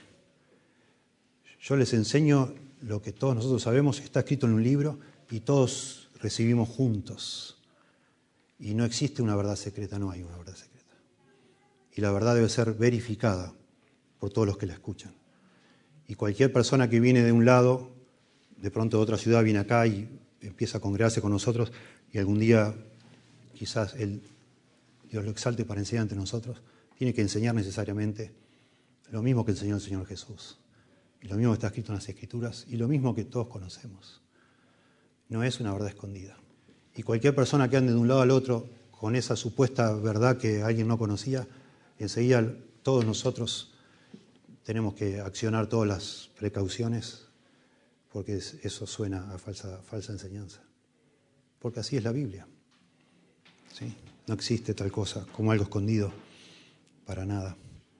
Yo les enseño lo que todos nosotros sabemos, está escrito en un libro y todos recibimos juntos. Y no existe una verdad secreta, no hay una verdad secreta. Y la verdad debe ser verificada por todos los que la escuchan. Y cualquier persona que viene de un lado, de pronto de otra ciudad, viene acá y empieza a congregarse con nosotros y algún día quizás él, Dios lo exalte para enseñar ante nosotros, tiene que enseñar necesariamente lo mismo que enseñó el Señor Jesús. Y lo mismo que está escrito en las Escrituras y lo mismo que todos conocemos. No es una verdad escondida. Y cualquier persona que ande de un lado al otro con esa supuesta verdad que alguien no conocía, enseguida todos nosotros tenemos que accionar todas las precauciones porque eso suena a falsa, falsa enseñanza. Porque así es la Biblia. ¿Sí? No existe tal cosa como algo escondido para nada.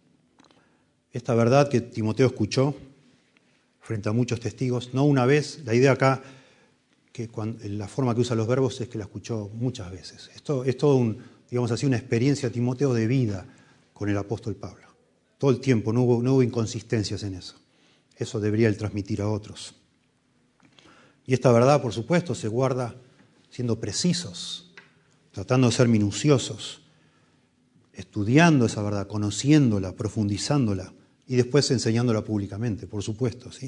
Esta verdad que Timoteo escuchó frente a muchos testigos, no una vez, la idea acá, que cuando, la forma que usa los verbos es que la escuchó muchas veces. Esto es todo un, digamos así, una experiencia Timoteo de vida con el apóstol Pablo. Todo el tiempo, no hubo, no hubo inconsistencias en eso. Eso debería él transmitir a otros. Y esta verdad, por supuesto, se guarda siendo precisos, tratando de ser minuciosos, estudiando esa verdad, conociéndola, profundizándola y después enseñándola públicamente, por supuesto, sí.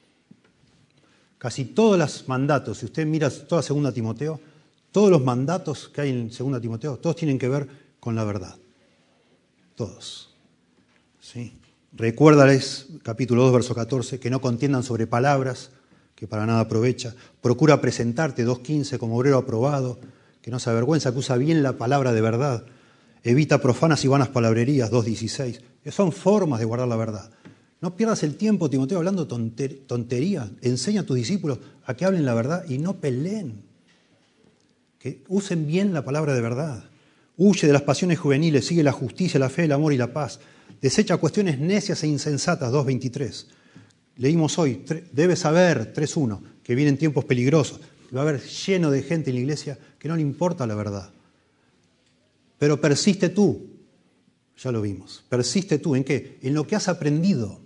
Casi todos los mandatos, si usted mira toda segunda Timoteo, todos los mandatos que hay en segunda Timoteo, todos tienen que ver con la verdad. Todos. ¿Sí? Recuérdales, capítulo dos, verso catorce, que no contiendan sobre palabras, que para nada aprovecha. Procura presentarte, dos quince, como obrero aprobado, que no se avergüenza, que usa bien la palabra de verdad. Evita profanas y vanas palabrerías, dos dieciséis. Son formas de guardar la verdad. No pierdas el tiempo, Timoteo, hablando tonter- tonterías. Enseña a tus discípulos a que hablen la verdad y no peleen. que usen bien la palabra de verdad. Huye de las pasiones juveniles, sigue la justicia, la fe, el amor y la paz. Desecha cuestiones necias e insensatas, dos veintitrés. Leímos hoy, debes saber, tres uno, que vienen tiempos peligrosos. Va a haber lleno de gente en la iglesia que no le importa la verdad. Pero persiste tú, ya lo vimos, persiste tú, ¿en qué? En lo que has aprendido.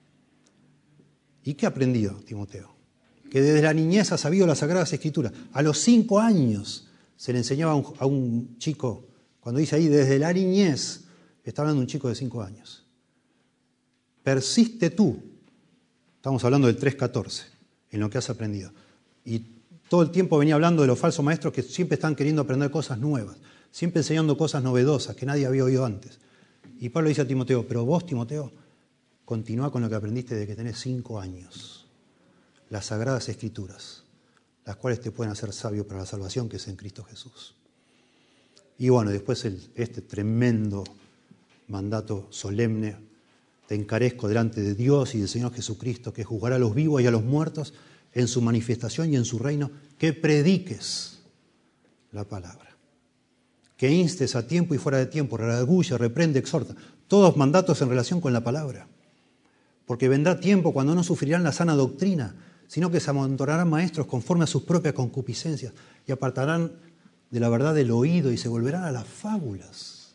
¿Y qué ha aprendido, Timoteo? Que desde la niñez ha sabido las Sagradas Escrituras. A los cinco años se le enseñaba a un, a un chico, cuando dice ahí, desde la niñez, está hablando de un chico de cinco años. Persiste tú, estamos hablando del tres catorce, en lo que has aprendido. Y todo el tiempo venía hablando de los falsos maestros que siempre están queriendo aprender cosas nuevas, siempre enseñando cosas novedosas que nadie había oído antes. Y Pablo dice a Timoteo, pero vos, Timoteo, continúa con lo que aprendiste desde que tenés cinco años. Las Sagradas Escrituras, las cuales te pueden hacer sabio para la salvación que es en Cristo Jesús. Y bueno, después el, este tremendo mandato solemne, te encarezco delante de Dios y del Señor Jesucristo, que juzgará a los vivos y a los muertos en su manifestación y en su reino, que prediques la palabra, que instes a tiempo y fuera de tiempo, redarguye, reprende, exhorta. Todos mandatos en relación con la palabra. Porque vendrá tiempo cuando no sufrirán la sana doctrina, sino que se amontonarán maestros conforme a sus propias concupiscencias y apartarán de la verdad del oído y se volverán a las fábulas.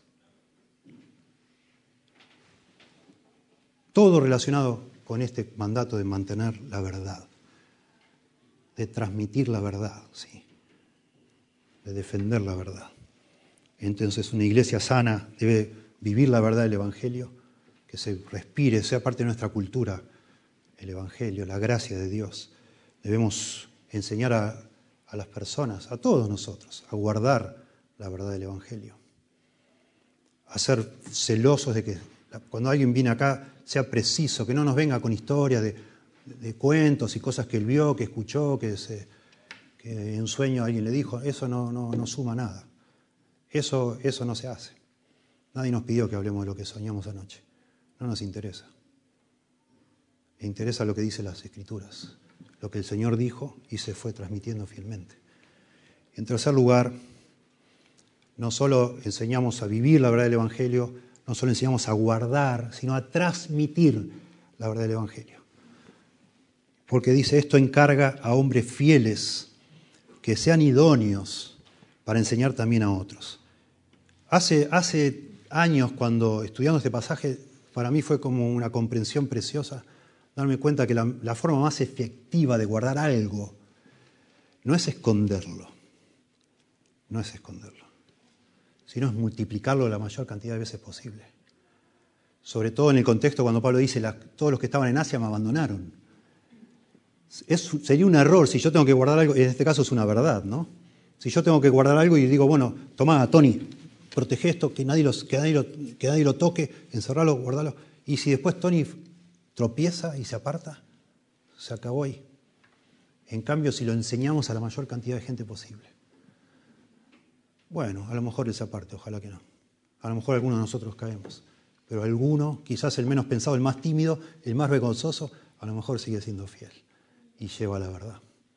Todo relacionado con este mandato de mantener la verdad, de transmitir la verdad, sí, de defender la verdad. Entonces una iglesia sana debe vivir la verdad del Evangelio, que se respire, sea parte de nuestra cultura, el Evangelio, la gracia de Dios. Debemos enseñar a, a las personas, a todos nosotros, a guardar la verdad del Evangelio. A ser celosos de que cuando alguien viene acá sea preciso, que no nos venga con historias de, de cuentos y cosas que él vio, que escuchó, que, se, que en sueño alguien le dijo. Eso no, no, no suma nada. Eso, eso no se hace. Nadie nos pidió que hablemos de lo que soñamos anoche. No nos interesa. Le interesa lo que dicen las Escrituras, lo que el Señor dijo y se fue transmitiendo fielmente. En tercer lugar, no solo enseñamos a vivir la verdad del Evangelio, no solo enseñamos a guardar, sino a transmitir la verdad del Evangelio. Porque dice, esto encarga a hombres fieles que sean idóneos para enseñar también a otros. Hace, hace años, cuando estudiando este pasaje, para mí fue como una comprensión preciosa, darme cuenta que la, la forma más efectiva de guardar algo no es esconderlo, no es esconderlo, sino es multiplicarlo la mayor cantidad de veces posible. Sobre todo en el contexto cuando Pablo dice, la, todos los que estaban en Asia me abandonaron. Es, sería un error si yo tengo que guardar algo, en este caso es una verdad, ¿no? Si yo tengo que guardar algo y digo, bueno, tomá, Tony, protege esto, que nadie, los, que, nadie lo, que nadie lo toque, encerralo, guardalo. Y si después Tony tropieza y se aparta, se acabó ahí. En cambio, si lo enseñamos a la mayor cantidad de gente posible. Bueno, a lo mejor él se aparte, ojalá que no. A lo mejor alguno de nosotros caemos. Pero alguno, quizás el menos pensado, el más tímido, el más vergonzoso, a lo mejor sigue siendo fiel y lleva la verdad.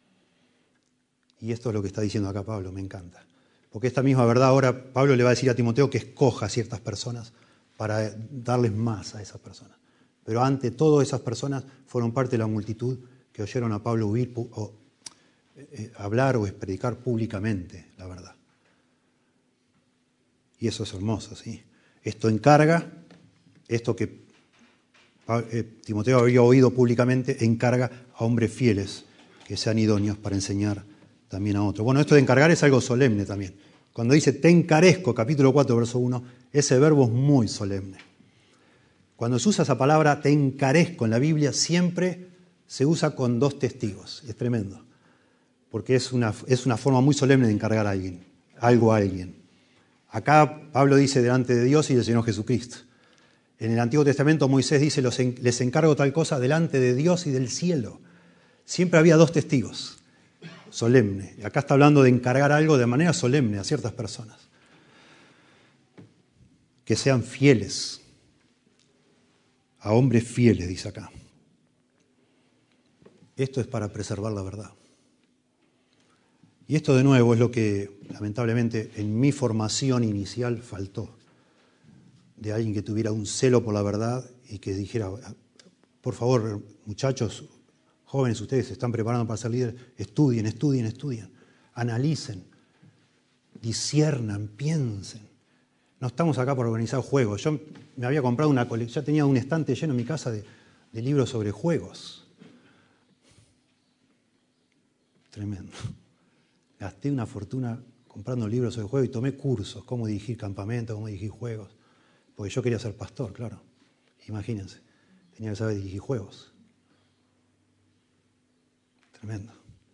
Y esto es lo que está diciendo acá Pablo, me encanta. Porque esta misma verdad ahora Pablo le va a decir a Timoteo que escoja a ciertas personas para darles más a esas personas. Pero ante todo esas personas fueron parte de la multitud que oyeron a Pablo huir, o, eh, hablar o predicar públicamente la verdad. Y eso es hermoso, ¿sí? Esto encarga, esto que eh, Timoteo había oído públicamente, encarga a hombres fieles que sean idóneos para enseñar también a otros. Bueno, esto de encargar es algo solemne también. Cuando dice te encarezco, capítulo cuatro, verso uno, ese verbo es muy solemne. Cuando se usa esa palabra te encarezco en la Biblia, siempre se usa con dos testigos. Es tremendo. Porque es una, es una forma muy solemne de encargar a alguien, algo a alguien. Acá Pablo dice delante de Dios y del Señor Jesucristo. En el Antiguo Testamento Moisés dice, les encargo tal cosa delante de Dios y del cielo. Siempre había dos testigos, solemne. Y acá está hablando de encargar algo de manera solemne a ciertas personas. Que sean fieles, a hombres fieles, dice acá. Esto es para preservar la verdad. Y esto de nuevo es lo que lamentablemente en mi formación inicial faltó, de alguien que tuviera un celo por la verdad y que dijera, por favor, muchachos, jóvenes, ustedes se están preparando para ser líderes, estudien, estudien, estudien, analicen, disciernan, piensen. No estamos acá para organizar juegos. Yo me había comprado una colección, ya tenía un estante lleno en mi casa de, de libros sobre juegos. Tremendo. Gasté una fortuna comprando libros sobre juegos y tomé cursos, cómo dirigir campamentos, cómo dirigir juegos. Porque yo quería ser pastor, claro. Imagínense, tenía que saber dirigir juegos. Tremendo.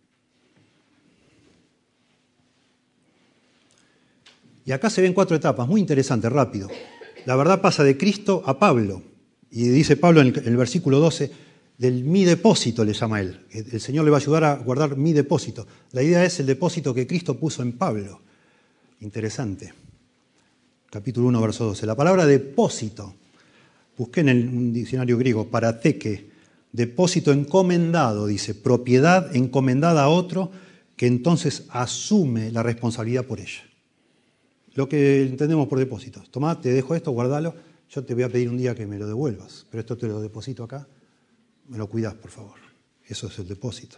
Y acá se ven cuatro etapas, muy interesante, rápido. La verdad pasa de Cristo a Pablo. Y dice Pablo en el, en el versículo doce, del mi depósito le llama él. El Señor le va a ayudar a guardar mi depósito. La idea es el depósito que Cristo puso en Pablo. Interesante. Capítulo uno, verso doce. La palabra depósito, busqué en el, un diccionario griego, parateque, depósito encomendado, dice, propiedad encomendada a otro que entonces asume la responsabilidad por ella. Lo que entendemos por depósitos. Tomá, te dejo esto, guardalo, yo te voy a pedir un día que me lo devuelvas, pero esto te lo deposito acá, me lo cuidás, por favor. Eso es el depósito.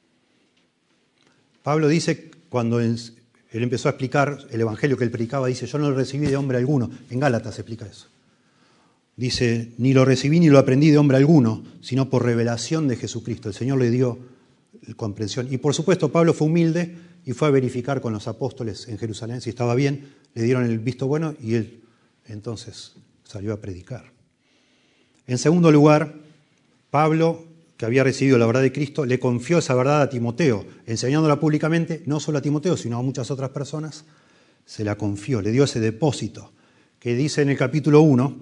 Pablo dice, cuando él empezó a explicar el evangelio que él predicaba, dice, yo no lo recibí de hombre alguno. En Gálatas se explica eso. Dice, ni lo recibí ni lo aprendí de hombre alguno, sino por revelación de Jesucristo. El Señor le dio comprensión. Y por supuesto, Pablo fue humilde y fue a verificar con los apóstoles en Jerusalén si estaba bien, le dieron el visto bueno y él entonces salió a predicar. En segundo lugar, Pablo, que había recibido la verdad de Cristo, le confió esa verdad a Timoteo, enseñándola públicamente, no solo a Timoteo, sino a muchas otras personas, se la confió, le dio ese depósito, que dice en el capítulo uno,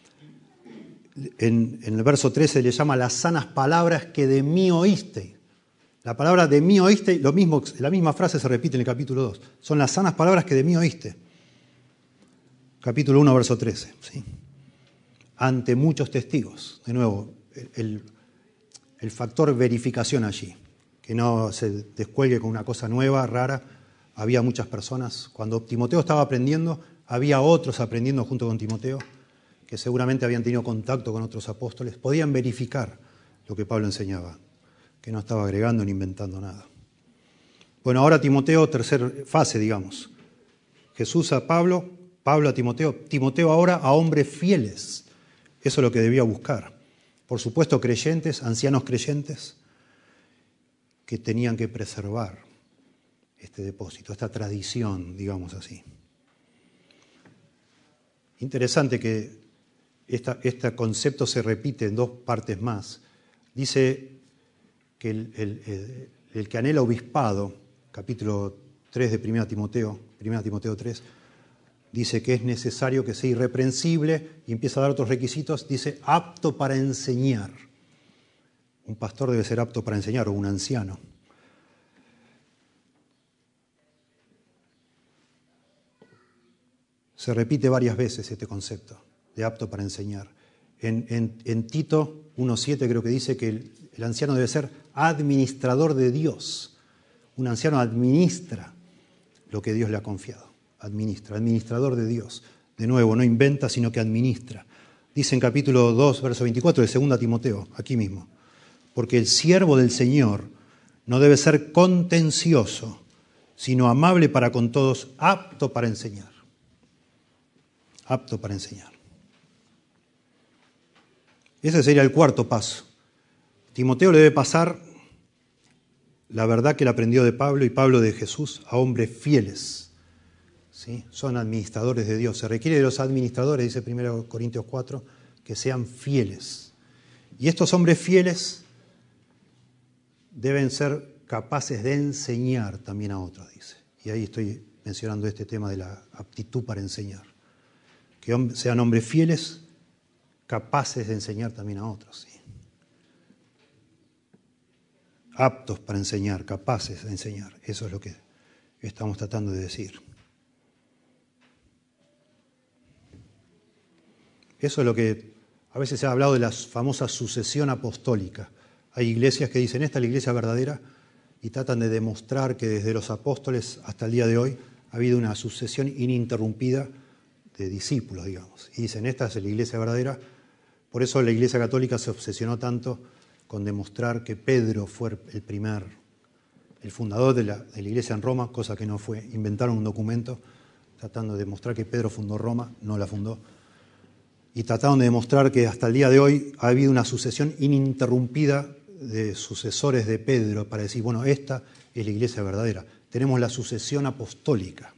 en, en el verso trece le llama las sanas palabras que de mí oíste. La palabra de mí oíste, lo mismo, la misma frase se repite en el capítulo dos. Son las sanas palabras que de mí oíste. Capítulo uno, verso trece. ¿Sí? Ante muchos testigos. De nuevo, el, el, el factor verificación allí. Que no se descuelgue con una cosa nueva, rara. Había muchas personas. Cuando Timoteo estaba aprendiendo, había otros aprendiendo junto con Timoteo, que seguramente habían tenido contacto con otros apóstoles. Podían verificar lo que Pablo enseñaba, que no estaba agregando ni inventando nada. Bueno, ahora Timoteo, tercera fase, digamos. Jesús a Pablo, Pablo a Timoteo, Timoteo ahora a hombres fieles. Eso es lo que debía buscar. Por supuesto, creyentes, ancianos creyentes, que tenían que preservar este depósito, esta tradición, digamos así. Interesante que esta, este concepto se repite en dos partes más. Dice que el, el, el, el que anhela obispado, capítulo tres de primera Timoteo, primera Timoteo tres, dice que es necesario que sea irreprensible y empieza a dar otros requisitos, dice apto para enseñar. Un pastor debe ser apto para enseñar, o un anciano. Se repite varias veces este concepto de apto para enseñar. En, en, en Tito uno siete creo que dice que el, el anciano debe ser administrador de Dios. Un anciano administra lo que Dios le ha confiado. Administra, administrador de Dios. De nuevo, no inventa, sino que administra. Dice en capítulo dos, verso veinticuatro de segunda Timoteo, aquí mismo. Porque el siervo del Señor no debe ser contencioso, sino amable para con todos, apto para enseñar. Apto para enseñar. Ese sería el cuarto paso. Timoteo le debe pasar la verdad que él aprendió de Pablo y Pablo de Jesús a hombres fieles. ¿Sí? Son administradores de Dios. Se requiere de los administradores, dice primero Corintios cuatro, que sean fieles. Y estos hombres fieles deben ser capaces de enseñar también a otros, dice. Y ahí estoy mencionando este tema de la aptitud para enseñar. Que sean hombres fieles, capaces de enseñar también a otros. ¿Sí? Aptos para enseñar, capaces de enseñar. Eso es lo que estamos tratando de decir. Eso es lo que a veces se ha hablado de la famosa sucesión apostólica. Hay iglesias que dicen, esta es la iglesia verdadera, y tratan de demostrar que desde los apóstoles hasta el día de hoy ha habido una sucesión ininterrumpida de discípulos, digamos. Y dicen, esta es la iglesia verdadera. Por eso la Iglesia Católica se obsesionó tanto con demostrar que Pedro fue el primer, el fundador de la, de la iglesia en Roma, cosa que no fue. Inventaron un documento tratando de demostrar que Pedro fundó Roma, no la fundó. Y trataron de demostrar que hasta el día de hoy ha habido una sucesión ininterrumpida de sucesores de Pedro para decir, bueno, esta es la iglesia verdadera. Tenemos la sucesión apostólica.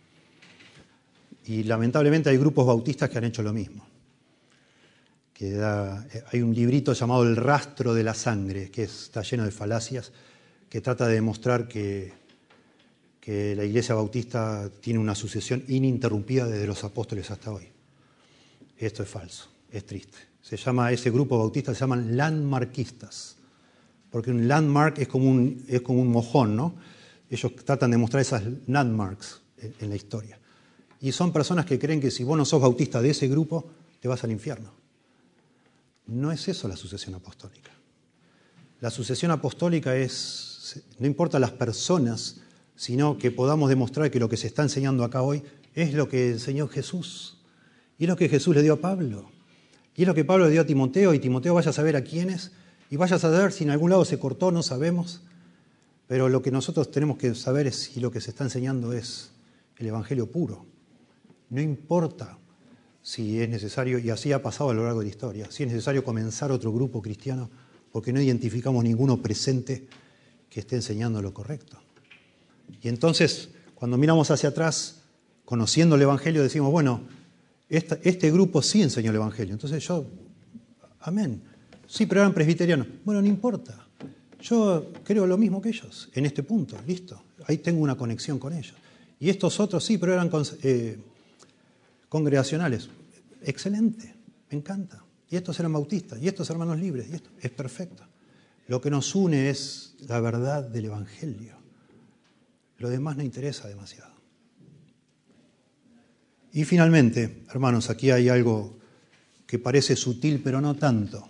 Y lamentablemente hay grupos bautistas que han hecho lo mismo. Que da, hay un librito llamado El rastro de la sangre, que está lleno de falacias, que trata de demostrar que, que la iglesia bautista tiene una sucesión ininterrumpida desde los apóstoles hasta hoy. Esto es falso, es triste. Se llama, ese grupo bautista se llaman landmarquistas, porque un landmark es como un, es como un mojón, ¿no? Ellos tratan de mostrar esas landmarks en, en la historia. Y son personas que creen que si vos no sos bautista de ese grupo, te vas al infierno. No es eso la sucesión apostólica. La sucesión apostólica es, no importa las personas, sino que podamos demostrar que lo que se está enseñando acá hoy es lo que enseñó Jesús. Y es lo que Jesús le dio a Pablo. Y es lo que Pablo le dio a Timoteo, y Timoteo vaya a saber a quiénes, y vaya a saber si en algún lado se cortó, no sabemos. Pero lo que nosotros tenemos que saber es si lo que se está enseñando es el Evangelio puro. No importa si es necesario, y así ha pasado a lo largo de la historia, si es necesario comenzar otro grupo cristiano, porque no identificamos ninguno presente que esté enseñando lo correcto. Y entonces, cuando miramos hacia atrás, conociendo el Evangelio, decimos, bueno, esta, este grupo sí enseñó el Evangelio. Entonces yo, amén. Sí, pero eran presbiterianos. Bueno, no importa. Yo creo lo mismo que ellos, en este punto, listo. Ahí tengo una conexión con ellos. Y estos otros sí, pero eran eh, congregacionales. Excelente, me encanta. Y estos eran bautistas, y estos hermanos libres, y esto es perfecto. Lo que nos une es la verdad del Evangelio. Lo demás no interesa demasiado. Y finalmente, hermanos, aquí hay algo que parece sutil, pero no tanto.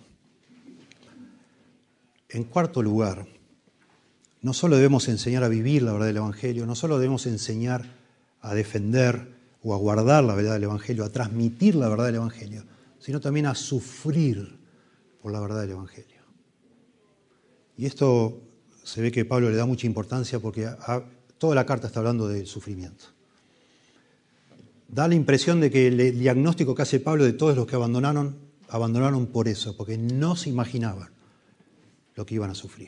En cuarto lugar, no solo debemos enseñar a vivir la verdad del Evangelio, no solo debemos enseñar a defender o a guardar la verdad del Evangelio, a transmitir la verdad del Evangelio, sino también a sufrir por la verdad del Evangelio. Y esto se ve que Pablo le da mucha importancia porque a, toda la carta está hablando del sufrimiento. Da la impresión de que el diagnóstico que hace Pablo de todos los que abandonaron, abandonaron por eso, porque no se imaginaban lo que iban a sufrir.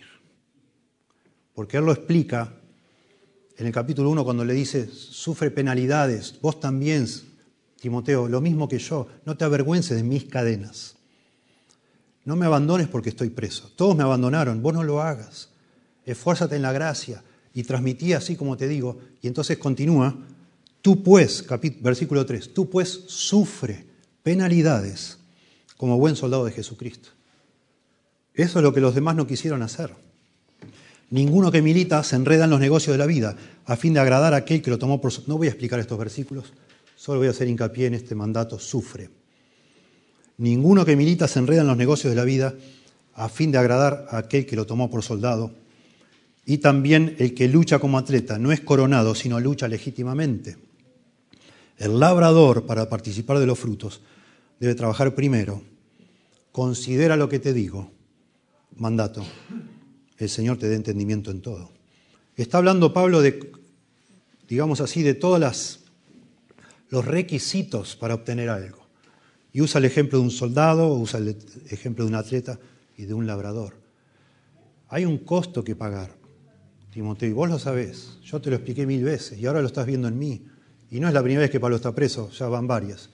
Porque él lo explica en el capítulo uno cuando le dice, sufre penalidades, vos también, Timoteo, lo mismo que yo, no te avergüences de mis cadenas. No me abandones porque estoy preso. Todos me abandonaron, vos no lo hagas. Esfuérzate en la gracia y transmití así como te digo. Y entonces continúa, tú pues, capítulo, versículo tres, tú pues sufre penalidades como buen soldado de Jesucristo. Eso es lo que los demás no quisieron hacer. Ninguno que milita se enreda en los negocios de la vida a fin de agradar a aquel que lo tomó por... No voy a explicar estos versículos, solo voy a hacer hincapié en este mandato, sufre. Ninguno que milita se enreda en los negocios de la vida a fin de agradar a aquel que lo tomó por soldado. Y también el que lucha como atleta no es coronado, sino lucha legítimamente. El labrador, para participar de los frutos, debe trabajar primero. Considera lo que te digo. Mandato. El Señor te dé entendimiento en todo. Está hablando Pablo de, digamos así, de todos las, los requisitos para obtener algo. Y usa el ejemplo de un soldado, usa el ejemplo de un atleta y de un labrador. Hay un costo que pagar, Timoteo, y vos lo sabés. Yo te lo expliqué mil veces y ahora lo estás viendo en mí. Y no es la primera vez que Pablo está preso, ya van varias.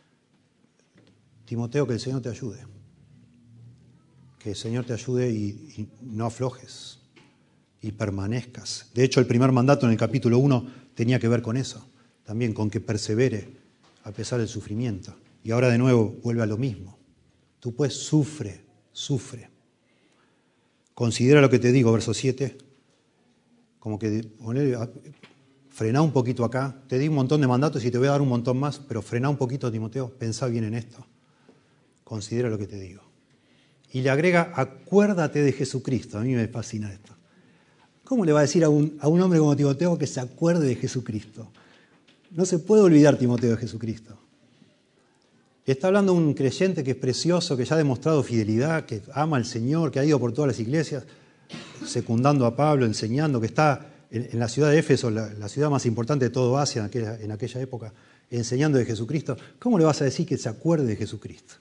Timoteo, que el Señor te ayude. Que el Señor te ayude y, y no aflojes y permanezcas. De hecho, el primer mandato en el capítulo uno tenía que ver con eso, también con que persevere a pesar del sufrimiento. Y ahora de nuevo vuelve a lo mismo. Tú pues sufre, sufre. Considera lo que te digo, verso siete, como que frená un poquito acá. Te di un montón de mandatos y te voy a dar un montón más, pero frená un poquito, Timoteo, pensá bien en esto. Considera lo que te digo. Y le agrega, acuérdate de Jesucristo. A mí me fascina esto. ¿cómo le va a decir a un, a un hombre como Timoteo que se acuerde de Jesucristo? No se puede olvidar Timoteo de Jesucristo. Está hablando un creyente que es precioso, que ya ha demostrado fidelidad, que ama al Señor, que ha ido por todas las iglesias, secundando a Pablo, enseñando, que está en, en la ciudad de Éfeso, la, la ciudad más importante de todo Asia en aquella, en aquella época, enseñando de Jesucristo. ¿Cómo le vas a decir que se acuerde de Jesucristo?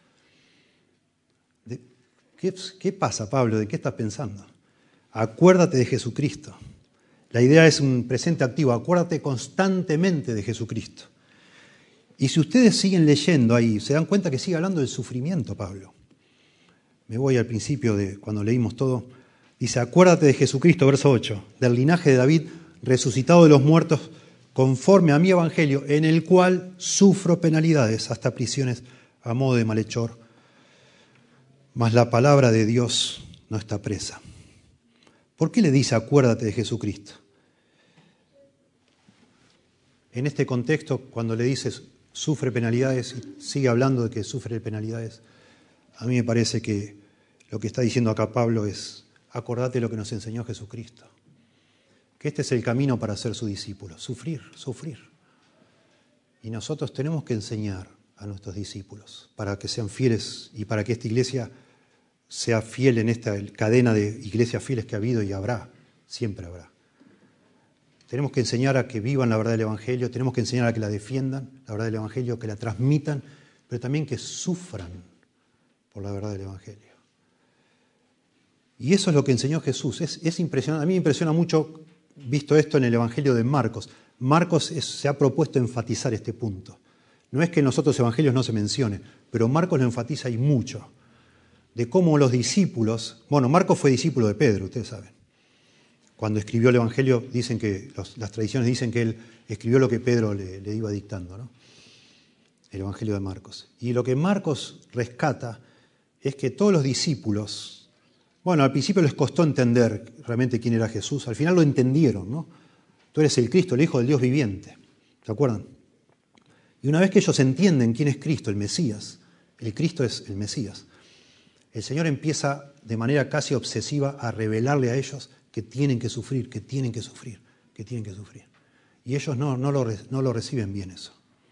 ¿De qué, ¿Qué pasa, Pablo? ¿De qué estás pensando? Acuérdate de Jesucristo. La idea es un presente activo. Acuérdate constantemente de Jesucristo. Y si ustedes siguen leyendo ahí, se dan cuenta que sigue hablando del sufrimiento, Pablo. Me voy al principio de cuando leímos todo. Dice, acuérdate de Jesucristo, verso ocho, del linaje de David, resucitado de los muertos, conforme a mi evangelio, en el cual sufro penalidades, hasta prisiones a modo de malhechor. Mas la palabra de Dios no está presa. ¿Por qué le dice acuérdate de Jesucristo? En este contexto, cuando le dices sufre penalidades y sigue hablando de que sufre penalidades, a mí me parece que lo que está diciendo acá Pablo es acordate lo que nos enseñó Jesucristo. Que este es el camino para ser su discípulo, sufrir, sufrir. Y nosotros tenemos que enseñar a nuestros discípulos para que sean fieles y para que esta iglesia sea fiel en esta cadena de iglesias fieles que ha habido y habrá, siempre habrá. Tenemos que enseñar a que vivan la verdad del Evangelio, tenemos que enseñar a que la defiendan, la verdad del Evangelio, que la transmitan, pero también que sufran por la verdad del Evangelio. Y eso es lo que enseñó Jesús. Es, es impresionante. A mí me impresiona mucho, visto esto en el Evangelio de Marcos. Marcos es, se ha propuesto enfatizar este punto. No es que en los otros evangelios no se mencione, pero Marcos lo enfatiza y mucho. De cómo los discípulos... Bueno, Marcos fue discípulo de Pedro, ustedes saben. Cuando escribió el Evangelio, dicen que los, las tradiciones dicen que él escribió lo que Pedro le, le iba dictando, ¿no? El Evangelio de Marcos. Y lo que Marcos rescata es que todos los discípulos... Bueno, al principio les costó entender realmente quién era Jesús. Al final lo entendieron, ¿no? Tú eres el Cristo, el Hijo del Dios viviente. ¿Se acuerdan? Y una vez que ellos entienden quién es Cristo, el Mesías, el Cristo es el Mesías, el Señor empieza de manera casi obsesiva a revelarle a ellos que tienen que sufrir, que tienen que sufrir, que tienen que sufrir. Y ellos no, no, lo, no lo reciben bien eso.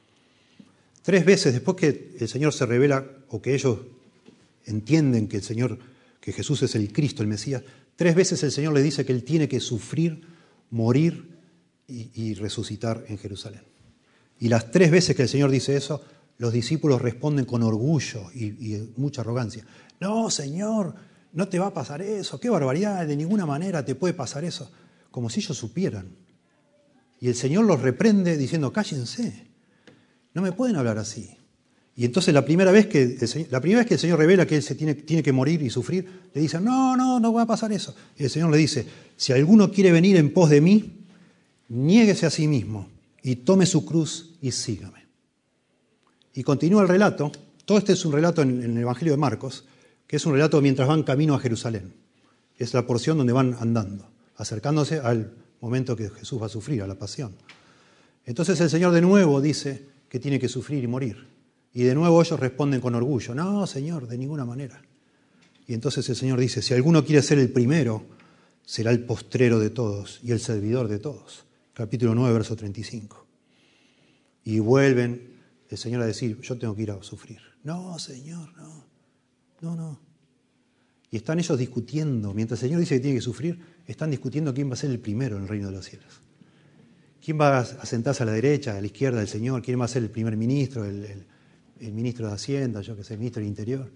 Tres veces después que el Señor se revela, o que ellos entienden que el Señor, que Jesús es el Cristo, el Mesías, tres veces el Señor le dice que Él tiene que sufrir, morir y, y resucitar en Jerusalén. Y las tres veces que el Señor dice eso, los discípulos responden con orgullo y, y mucha arrogancia. No, Señor, no te va a pasar eso, qué barbaridad, de ninguna manera te puede pasar eso. Como si ellos supieran. Y el Señor los reprende diciendo, cállense, no me pueden hablar así. Y entonces la primera vez que el Señor, la primera vez que el Señor revela que Él se tiene, tiene que morir y sufrir, le dicen, no, no, no va a pasar eso. Y el Señor le dice, si alguno quiere venir en pos de mí, niéguese a sí mismo y tome su cruz y sígame. Y continúa el relato. Todo este es un relato en, en el Evangelio de Marcos, que es un relato mientras van camino a Jerusalén. Es la porción donde van andando, acercándose al momento que Jesús va a sufrir, a la pasión. Entonces el Señor de nuevo dice que tiene que sufrir y morir. Y de nuevo ellos responden con orgullo, no, Señor, de ninguna manera. Y entonces el Señor dice, si alguno quiere ser el primero, será el postrero de todos y el servidor de todos. Capítulo nueve, verso treinta y cinco. Y vuelven el Señor a decir, yo tengo que ir a sufrir. No, Señor, no. No, no. Y están ellos discutiendo, mientras el Señor dice que tiene que sufrir, están discutiendo quién va a ser el primero en el reino de los cielos. ¿Quién va a sentarse a la derecha, a la izquierda del Señor? ¿Quién va a ser el primer ministro, el, el, el ministro de Hacienda, yo que sé, el ministro del Interior?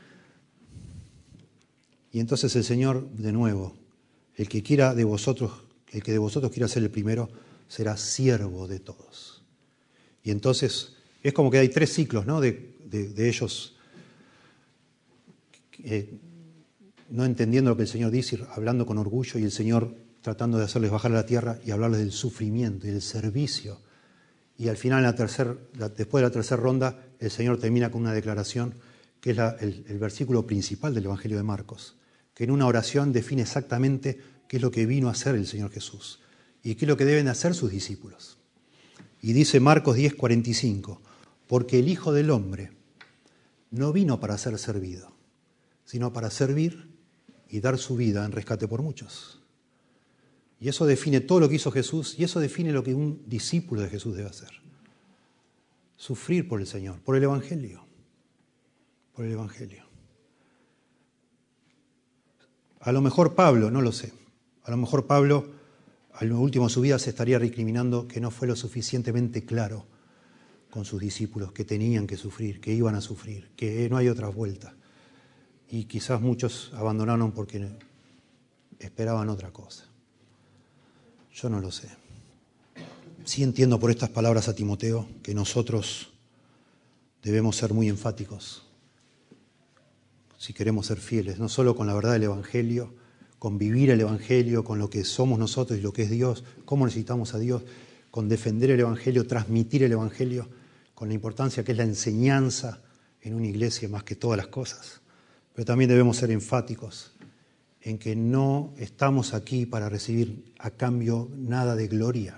Y entonces el Señor, de nuevo, el que quiera de vosotros, el que de vosotros quiera ser el primero, será siervo de todos. Y entonces es como que hay tres ciclos, ¿no? de, de, de ellos eh, no entendiendo lo que el Señor dice, hablando con orgullo, y el Señor tratando de hacerles bajar a la tierra y hablarles del sufrimiento y del servicio. Y al final, en la tercer, la, después de la tercera ronda, el Señor termina con una declaración que es la, el, el versículo principal del Evangelio de Marcos, que en una oración define exactamente qué es lo que vino a hacer el Señor Jesús y qué es lo que deben hacer sus discípulos. Y dice Marcos diez, cuarenta y cinco, porque el Hijo del Hombre no vino para ser servido, sino para servir y dar su vida en rescate por muchos. Y eso define todo lo que hizo Jesús y eso define lo que un discípulo de Jesús debe hacer. Sufrir por el Señor, por el Evangelio. Por el Evangelio. A lo mejor Pablo, no lo sé, a lo mejor Pablo a lo último de su vida se estaría recriminando que no fue lo suficientemente claro con sus discípulos, que tenían que sufrir, que iban a sufrir, que no hay otra vuelta. Y quizás muchos abandonaron porque esperaban otra cosa. Yo no lo sé. Sí entiendo por estas palabras a Timoteo que nosotros debemos ser muy enfáticos si queremos ser fieles, no solo con la verdad del Evangelio, con vivir el Evangelio, con lo que somos nosotros y lo que es Dios, cómo necesitamos a Dios, con defender el Evangelio, transmitir el Evangelio, con la importancia que es la enseñanza en una iglesia más que todas las cosas. Pero también debemos ser enfáticos en que no estamos aquí para recibir a cambio nada de gloria.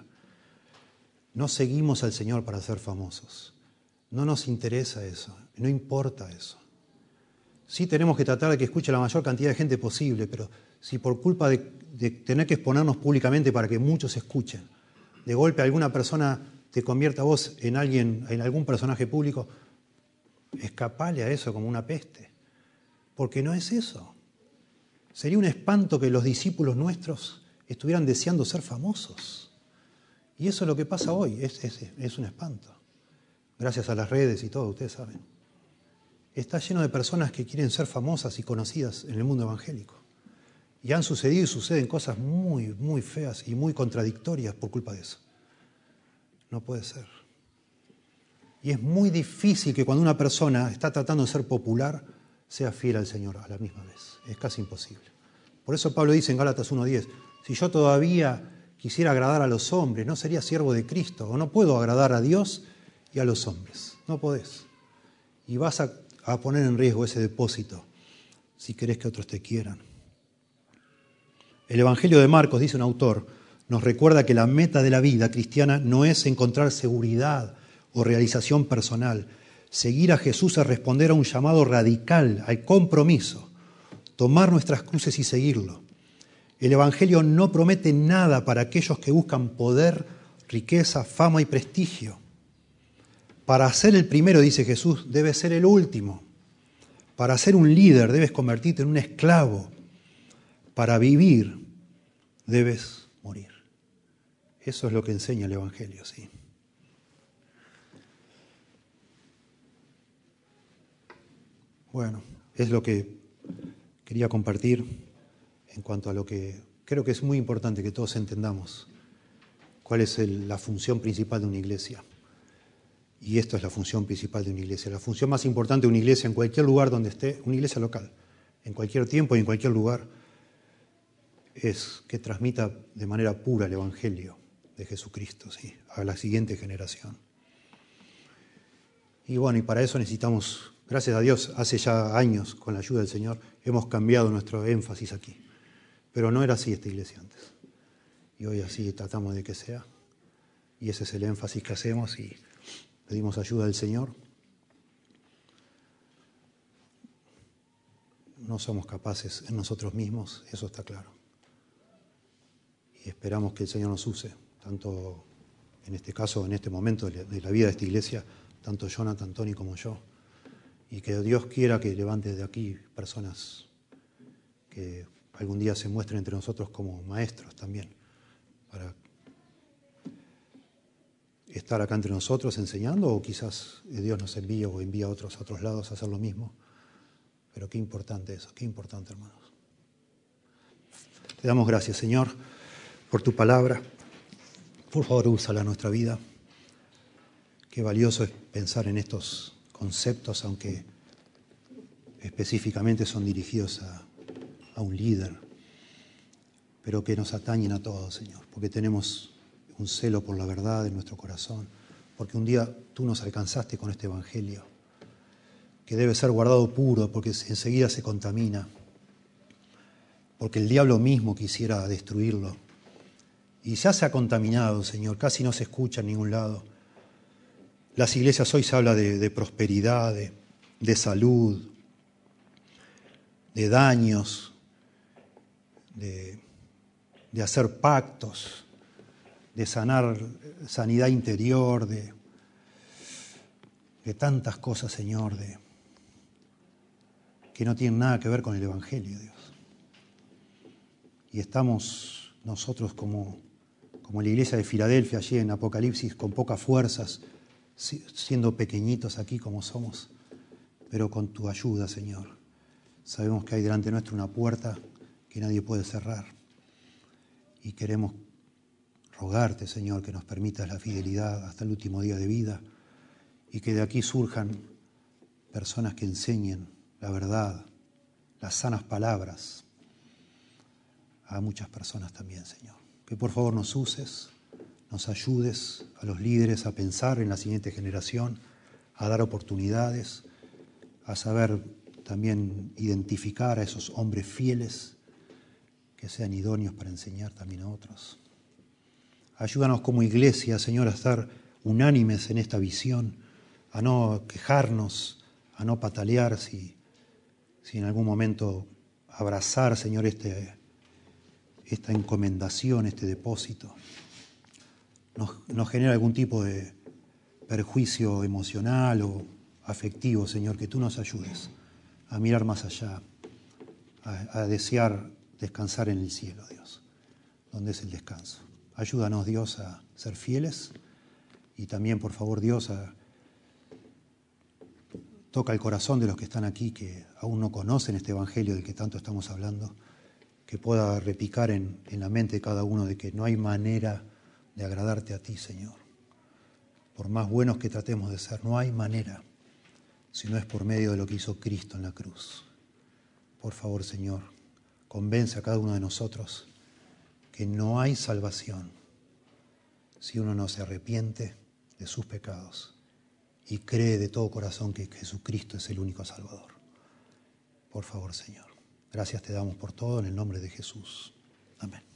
No seguimos al Señor para ser famosos. No nos interesa eso, no importa eso. Sí tenemos que tratar de que escuche la mayor cantidad de gente posible, pero si por culpa de, de tener que exponernos públicamente para que muchos escuchen, de golpe alguna persona te convierta a vos en alguien, en algún personaje público, escapale a eso como una peste. Porque no es eso. Sería un espanto que los discípulos nuestros estuvieran deseando ser famosos. Y eso es lo que pasa hoy, es, es, es un espanto. Gracias a las redes y todo, ustedes saben. Está lleno de personas que quieren ser famosas y conocidas en el mundo evangélico. Y han sucedido y suceden cosas muy, muy feas y muy contradictorias por culpa de eso. No puede ser. Y es muy difícil que cuando una persona está tratando de ser popular, sea fiel al Señor a la misma vez. Es casi imposible. Por eso Pablo dice en Gálatas uno diez, si yo todavía quisiera agradar a los hombres, no sería siervo de Cristo, o no puedo agradar a Dios y a los hombres. No podés. Y vas a, a poner en riesgo ese depósito si querés que otros te quieran. El Evangelio de Marcos, dice un autor, nos recuerda que la meta de la vida cristiana no es encontrar seguridad o realización personal. Seguir a Jesús es responder a un llamado radical, al compromiso, tomar nuestras cruces y seguirlo. El Evangelio no promete nada para aquellos que buscan poder, riqueza, fama y prestigio. Para ser el primero, dice Jesús, debes ser el último. Para ser un líder debes convertirte en un esclavo. Para vivir debes morir. Eso es lo que enseña el Evangelio, sí. Bueno, es lo que quería compartir en cuanto a lo que creo que es muy importante que todos entendamos cuál es el, la función principal de una iglesia. Y esto es la función principal de una iglesia. La función más importante de una iglesia en cualquier lugar donde esté, una iglesia local, en cualquier tiempo y en cualquier lugar, es que transmita de manera pura el Evangelio de Jesucristo, ¿sí?, a la siguiente generación. Y bueno, y para eso necesitamos, gracias a Dios, hace ya años, con la ayuda del Señor, hemos cambiado nuestro énfasis aquí. Pero no era así esta iglesia antes. Y hoy así tratamos de que sea. Y ese es el énfasis que hacemos y pedimos ayuda del Señor. No somos capaces en nosotros mismos, eso está claro. Y esperamos que el Señor nos use, tanto en este caso, en este momento de la vida de esta iglesia, tanto Jonathan, Tony como yo. Y que Dios quiera que levante de aquí personas que algún día se muestren entre nosotros como maestros también, para estar acá entre nosotros enseñando, o quizás Dios nos envía o envía a otros a otros lados a hacer lo mismo. Pero qué importante eso, qué importante, hermanos. Te damos gracias, Señor, por tu palabra. Por favor, úsala en nuestra vida. Qué valioso es pensar en estos conceptos, aunque específicamente son dirigidos a, a un líder, pero que nos atañen a todos, Señor, porque tenemos un celo por la verdad en nuestro corazón, porque un día tú nos alcanzaste con este Evangelio, que debe ser guardado puro, porque enseguida se contamina, porque el diablo mismo quisiera destruirlo. Y ya se ha contaminado, Señor, casi no se escucha en ningún lado. Las iglesias hoy se habla de, de prosperidad, de, de salud, de daños, de, de hacer pactos, de sanar, sanidad interior, de, de tantas cosas, Señor, de, que no tienen nada que ver con el Evangelio, Dios. Y estamos nosotros como, como la iglesia de Filadelfia allí en Apocalipsis, con pocas fuerzas, siendo pequeñitos aquí como somos, pero con tu ayuda, Señor. Sabemos que hay delante nuestro una puerta que nadie puede cerrar. Y queremos rogarte, Señor, que nos permitas la fidelidad hasta el último día de vida y que de aquí surjan personas que enseñen la verdad, las sanas palabras a muchas personas también, Señor. Que por favor nos uses, nos ayudes a los líderes a pensar en la siguiente generación, a dar oportunidades, a saber también identificar a esos hombres fieles que sean idóneos para enseñar también a otros. Ayúdanos como iglesia, Señor, a estar unánimes en esta visión, a no quejarnos, a no patalear, si, si en algún momento abrazar, Señor, este, esta encomendación, este depósito, nos, nos genera algún tipo de perjuicio emocional o afectivo, Señor, que tú nos ayudes a mirar más allá, a, a desear descansar en el cielo, Dios, donde es el descanso. Ayúdanos, Dios, a ser fieles y también, por favor, Dios, a, toca el corazón de los que están aquí que aún no conocen este evangelio del que tanto estamos hablando, que pueda repicar en, en la mente de cada uno de que no hay manera de agradarte a ti, Señor. Por más buenos que tratemos de ser, no hay manera, si no es por medio de lo que hizo Cristo en la cruz. Por favor, Señor, convence a cada uno de nosotros que no hay salvación si uno no se arrepiente de sus pecados y cree de todo corazón que Jesucristo es el único Salvador. Por favor, Señor. Gracias te damos por todo en el nombre de Jesús. Amén.